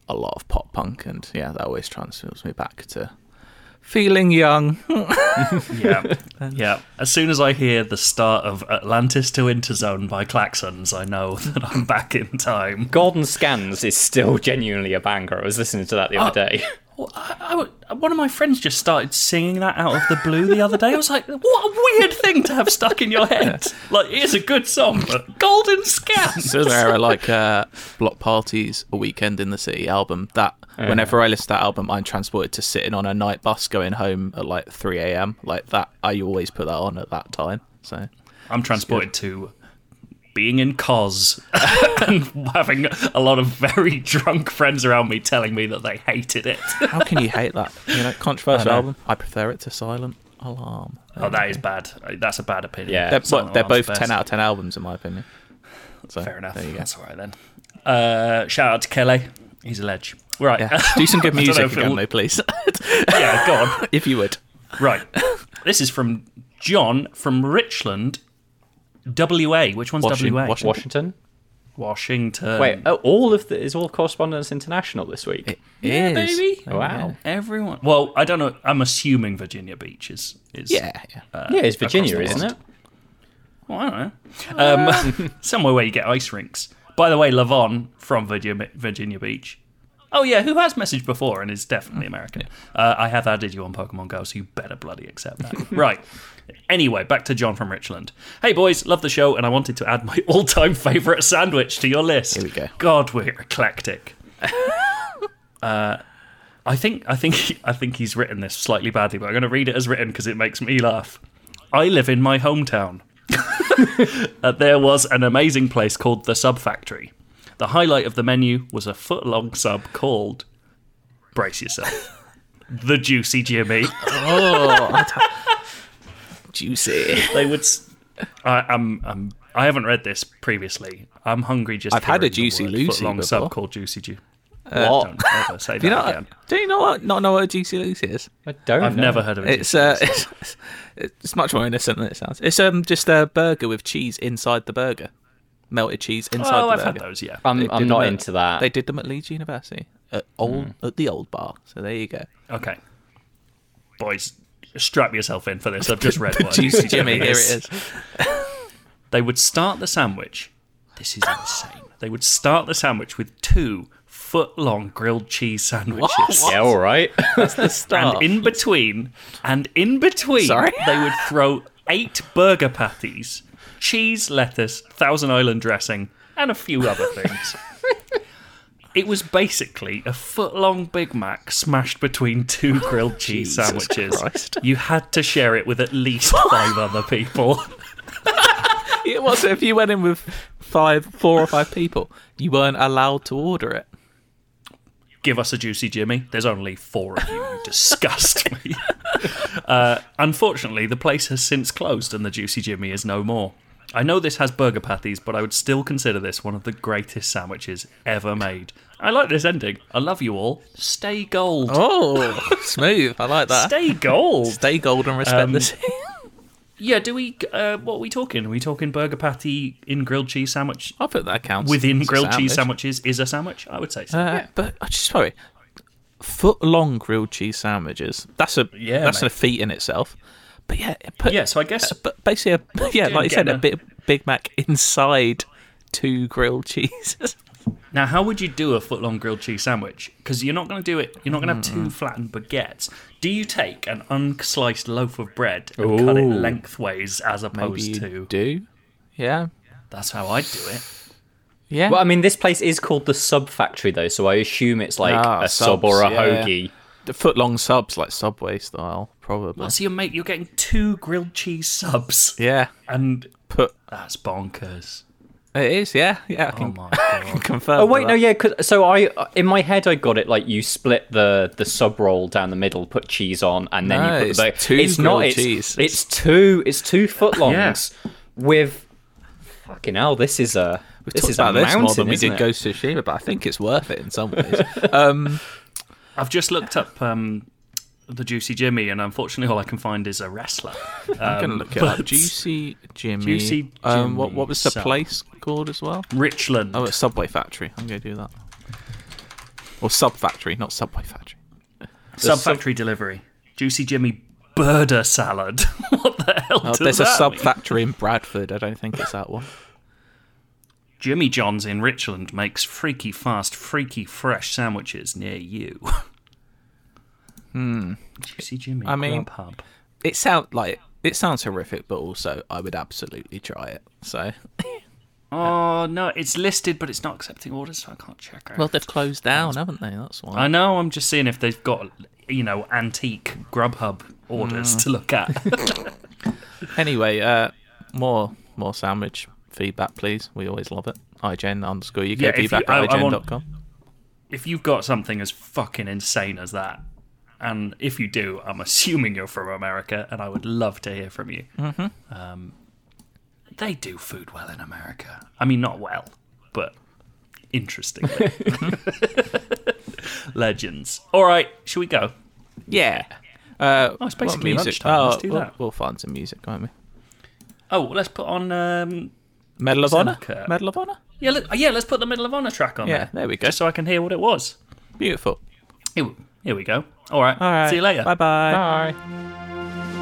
a lot of pop punk, and yeah, that always transfers me back to feeling young. Yeah, yeah. As soon as I hear the start of Atlantis to Interzone by Klaxons, I know that I'm back in time. Golden Scans is still genuinely a banger. I was listening to that the other Oh. day. Well, I, I, one of my friends just started singing that out of the blue the other day. I was like, what a weird thing to have stuck in your head. Like, it is a good song, but Golden Scans. So there are like uh, Block Parties, A Weekend in the City album. That whenever I listen to that album, I'm transported to sitting on a night bus going home at like three a.m. Like that, I always put that on at that time. So I'm transported to being in Cos and having a lot of very drunk friends around me telling me that they hated it. how can you hate that? You know, controversial I know. album. I prefer it to Silent Alarm. Oh, that is bad. That's a bad opinion. Yeah. They're, Silent what, they're Alarm's both best. ten out of ten albums in my opinion. So, Fair enough. There you go. That's all right then. Uh, shout out to Kelly. He's a ledge. Right. Yeah. Do some good I don't know music if again, it'll- though, please. Yeah, go on. If you would. Right. This is from John from Richland, W A. Which one's Washington- W A? Washington. Washington. Washington. Wait, oh, all of the is all correspondence international this week. It Yeah, is. baby. Wow. Everyone. Well, I don't know. I'm assuming Virginia Beach is. is Yeah, yeah. uh, Yeah, it's Virginia, across the isn't pond. it? Well, I don't know. Um, somewhere where you get ice rinks. By the way, Lavon from Virginia, Virginia Beach. Oh, yeah, who has messaged before and is definitely American. Uh, I have added you on Pokemon Go, so you better bloody accept that. Right. Anyway, back to John from Richland. Hey, boys, love the show, and I wanted to add my all-time favourite sandwich to your list. Here we go. God, we're eclectic. uh, I think I think he, I think he's written this slightly badly, but I'm going to read it as written because it makes me laugh. I live in my hometown. Uh, there was an amazing place called the Sub Factory. The highlight of the menu was a foot-long sub called, brace yourself, the Juicy Jimmy. Oh, juicy. They would. s- I, I'm, I'm. I haven't read this previously. I'm hungry. Just. I've had a hearing the Juicy word Lucy foot-long before. sub called Juicy Ju. What? Don't ever say Do you that know? again. Do you know what? Not know what a Juicy Lucy is? I don't. I've know. never heard of it. It's uh, it's, it's much more innocent than it sounds. It's um just a burger with cheese inside the burger, melted cheese inside Oh, the I've burger. had those. Yeah. I'm, They I'm did not them at- into that. They did them at Leeds University at old at the old bar. So there you go. Okay. Boys, strap yourself in for this. I've just read what a Juicy Jimmy, here it is. They would start the sandwich. This is insane. They would start the sandwich with two foot-long grilled cheese sandwiches. What? Yeah, all right. That's the start. And in between, and in between, Sorry? they would throw eight burger patties, cheese, lettuce, Thousand Island dressing, and a few other things. It was basically a foot-long Big Mac smashed between two grilled cheese Jesus sandwiches. Christ. You had to share it with at least five other people. It was if you went in with five, four or five people, you weren't allowed to order it. Give us a Juicy Jimmy. There's only four of you. You disgust me. uh, unfortunately, the place has since closed and the Juicy Jimmy is no more. I know this has burger patties, but I would still consider this one of the greatest sandwiches ever made. I like this ending. I love you all. Stay gold. Oh, smooth. I like that. Stay gold. Stay gold and respect Um, the sea. Yeah, do we... Uh, what are we talking? Are we talking burger patty in grilled cheese sandwich? I put that counts. Within as a grilled cheese sandwich. sandwiches is a sandwich? I would say so. Uh, But I just sorry, foot long grilled cheese sandwiches. That's a Yeah, that's mate. a feat in itself. But yeah, put, Yeah, so I guess... uh, but basically, a, yeah, like you said, a getting bit Big Mac inside two grilled cheeses. Now, how would you do a foot-long grilled cheese sandwich? Because you're not going to do it. You're not going to have Mm. two flattened baguettes. Do you take an unsliced loaf of bread and cut it Ooh. lengthways as Maybe opposed you to? do. Yeah, That's how I'd do it. yeah. Well, I mean, this place is called the Sub Factory, though, so I assume it's like Ah, a sub or a subs, yeah. hoagie. The foot long subs, like Subway style, probably. Well, so you make you're getting two grilled cheese subs, Yeah, and put that's bonkers. it is. Yeah, yeah. I Oh can my god! confirm. Oh wait, that. no, yeah. Cause, so I, in my head, I got it like you split the the sub roll down the middle, put cheese on, and then No, you put it's the bag. two It's not. grilled It's, cheese. it's two. It's two footlongs with. Fucking hell! This is a. We've this talked is a about this mountain, more than we isn't did it? Ghost of Tsushima, but I think it's worth it in some ways. um, I've just looked up um, the Juicy Jimmy, and unfortunately, all I can find is a wrestler. I'm gonna Um, look it up. but Juicy Jimmy. Juicy Um, what Jimmy what was the sub. place called as well? Richland. Oh, it's Subway Factory. I'm gonna do that. Or Sub Factory, not Subway Factory. Sub Factory delivery. Juicy Jimmy burger salad. What the hell Oh, does there's a that Sub mean? Factory in Bradford. I don't think it's that one. Jimmy John's in Richland makes freaky fast, freaky fresh sandwiches near you. Hmm. Juicy Jimmy. I mean, Grubhub. It sound like it sounds horrific, but also I would absolutely try it. So, Oh no, it's listed, but it's not accepting orders, so I can't check it. well, they've closed down, haven't they? That's why. I know. I'm just seeing if they've got, you know, antique Grubhub orders Mm. to look at. Anyway, uh, more more sandwich feedback, please. We always love it. iGen underscore UK Yeah, if you- feedback I- I at i gen want- dot com. If you've got something as fucking insane as that, and if you do, I'm assuming you're from America, and I would love to hear from you. Mm-hmm. Um, they do food well in America. I mean, not well, but interestingly. Legends. All right, shall we go? Yeah. Uh, Oh, it's what basically music? lunchtime. Oh, Let's do we'll, that. We'll find some music, won't we? Oh, let's put on. Um, Medal of Honor? Kurt. Medal of Honor? yeah, let, yeah, let's put the Medal of Honor track on Yeah, there. there we go. Just so I can hear what it was. Beautiful. Here, here we go. All right. All right. See you later. Bye-bye. Bye.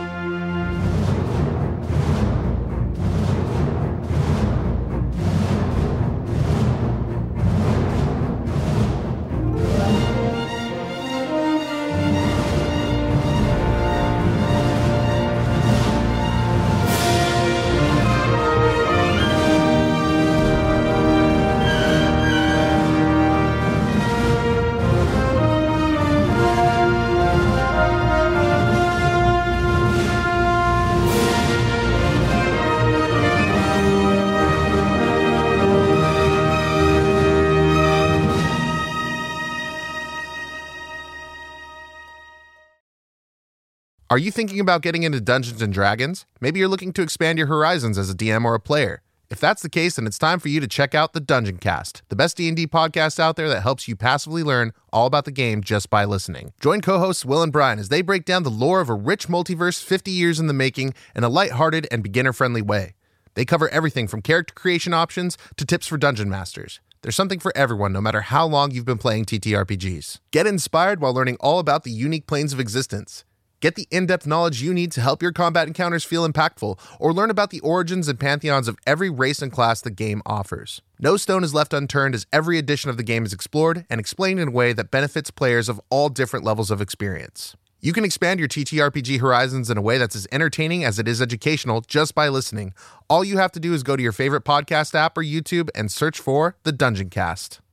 Are you thinking about getting into Dungeons and Dragons? Maybe you're looking to expand your horizons as a D M or a player. If that's the case, then it's time for you to check out the Dungeon Cast, the best D and D podcast out there that helps you passively learn all about the game just by listening. Join co-hosts Will and Brian as they break down the lore of a rich multiverse fifty years in the making in a lighthearted and beginner-friendly way. They cover everything from character creation options to tips for dungeon masters. There's something for everyone, no matter how long you've been playing T T R P Gs. Get inspired while learning all about the unique planes of existence. Get the in-depth knowledge you need to help your combat encounters feel impactful, or learn about the origins and pantheons of every race and class the game offers. No stone is left unturned as every edition of the game is explored and explained in a way that benefits players of all different levels of experience. You can expand your T T R P G horizons in a way that's as entertaining as it is educational just by listening. All you have to do is go to your favorite podcast app or YouTube and search for The Dungeon Cast.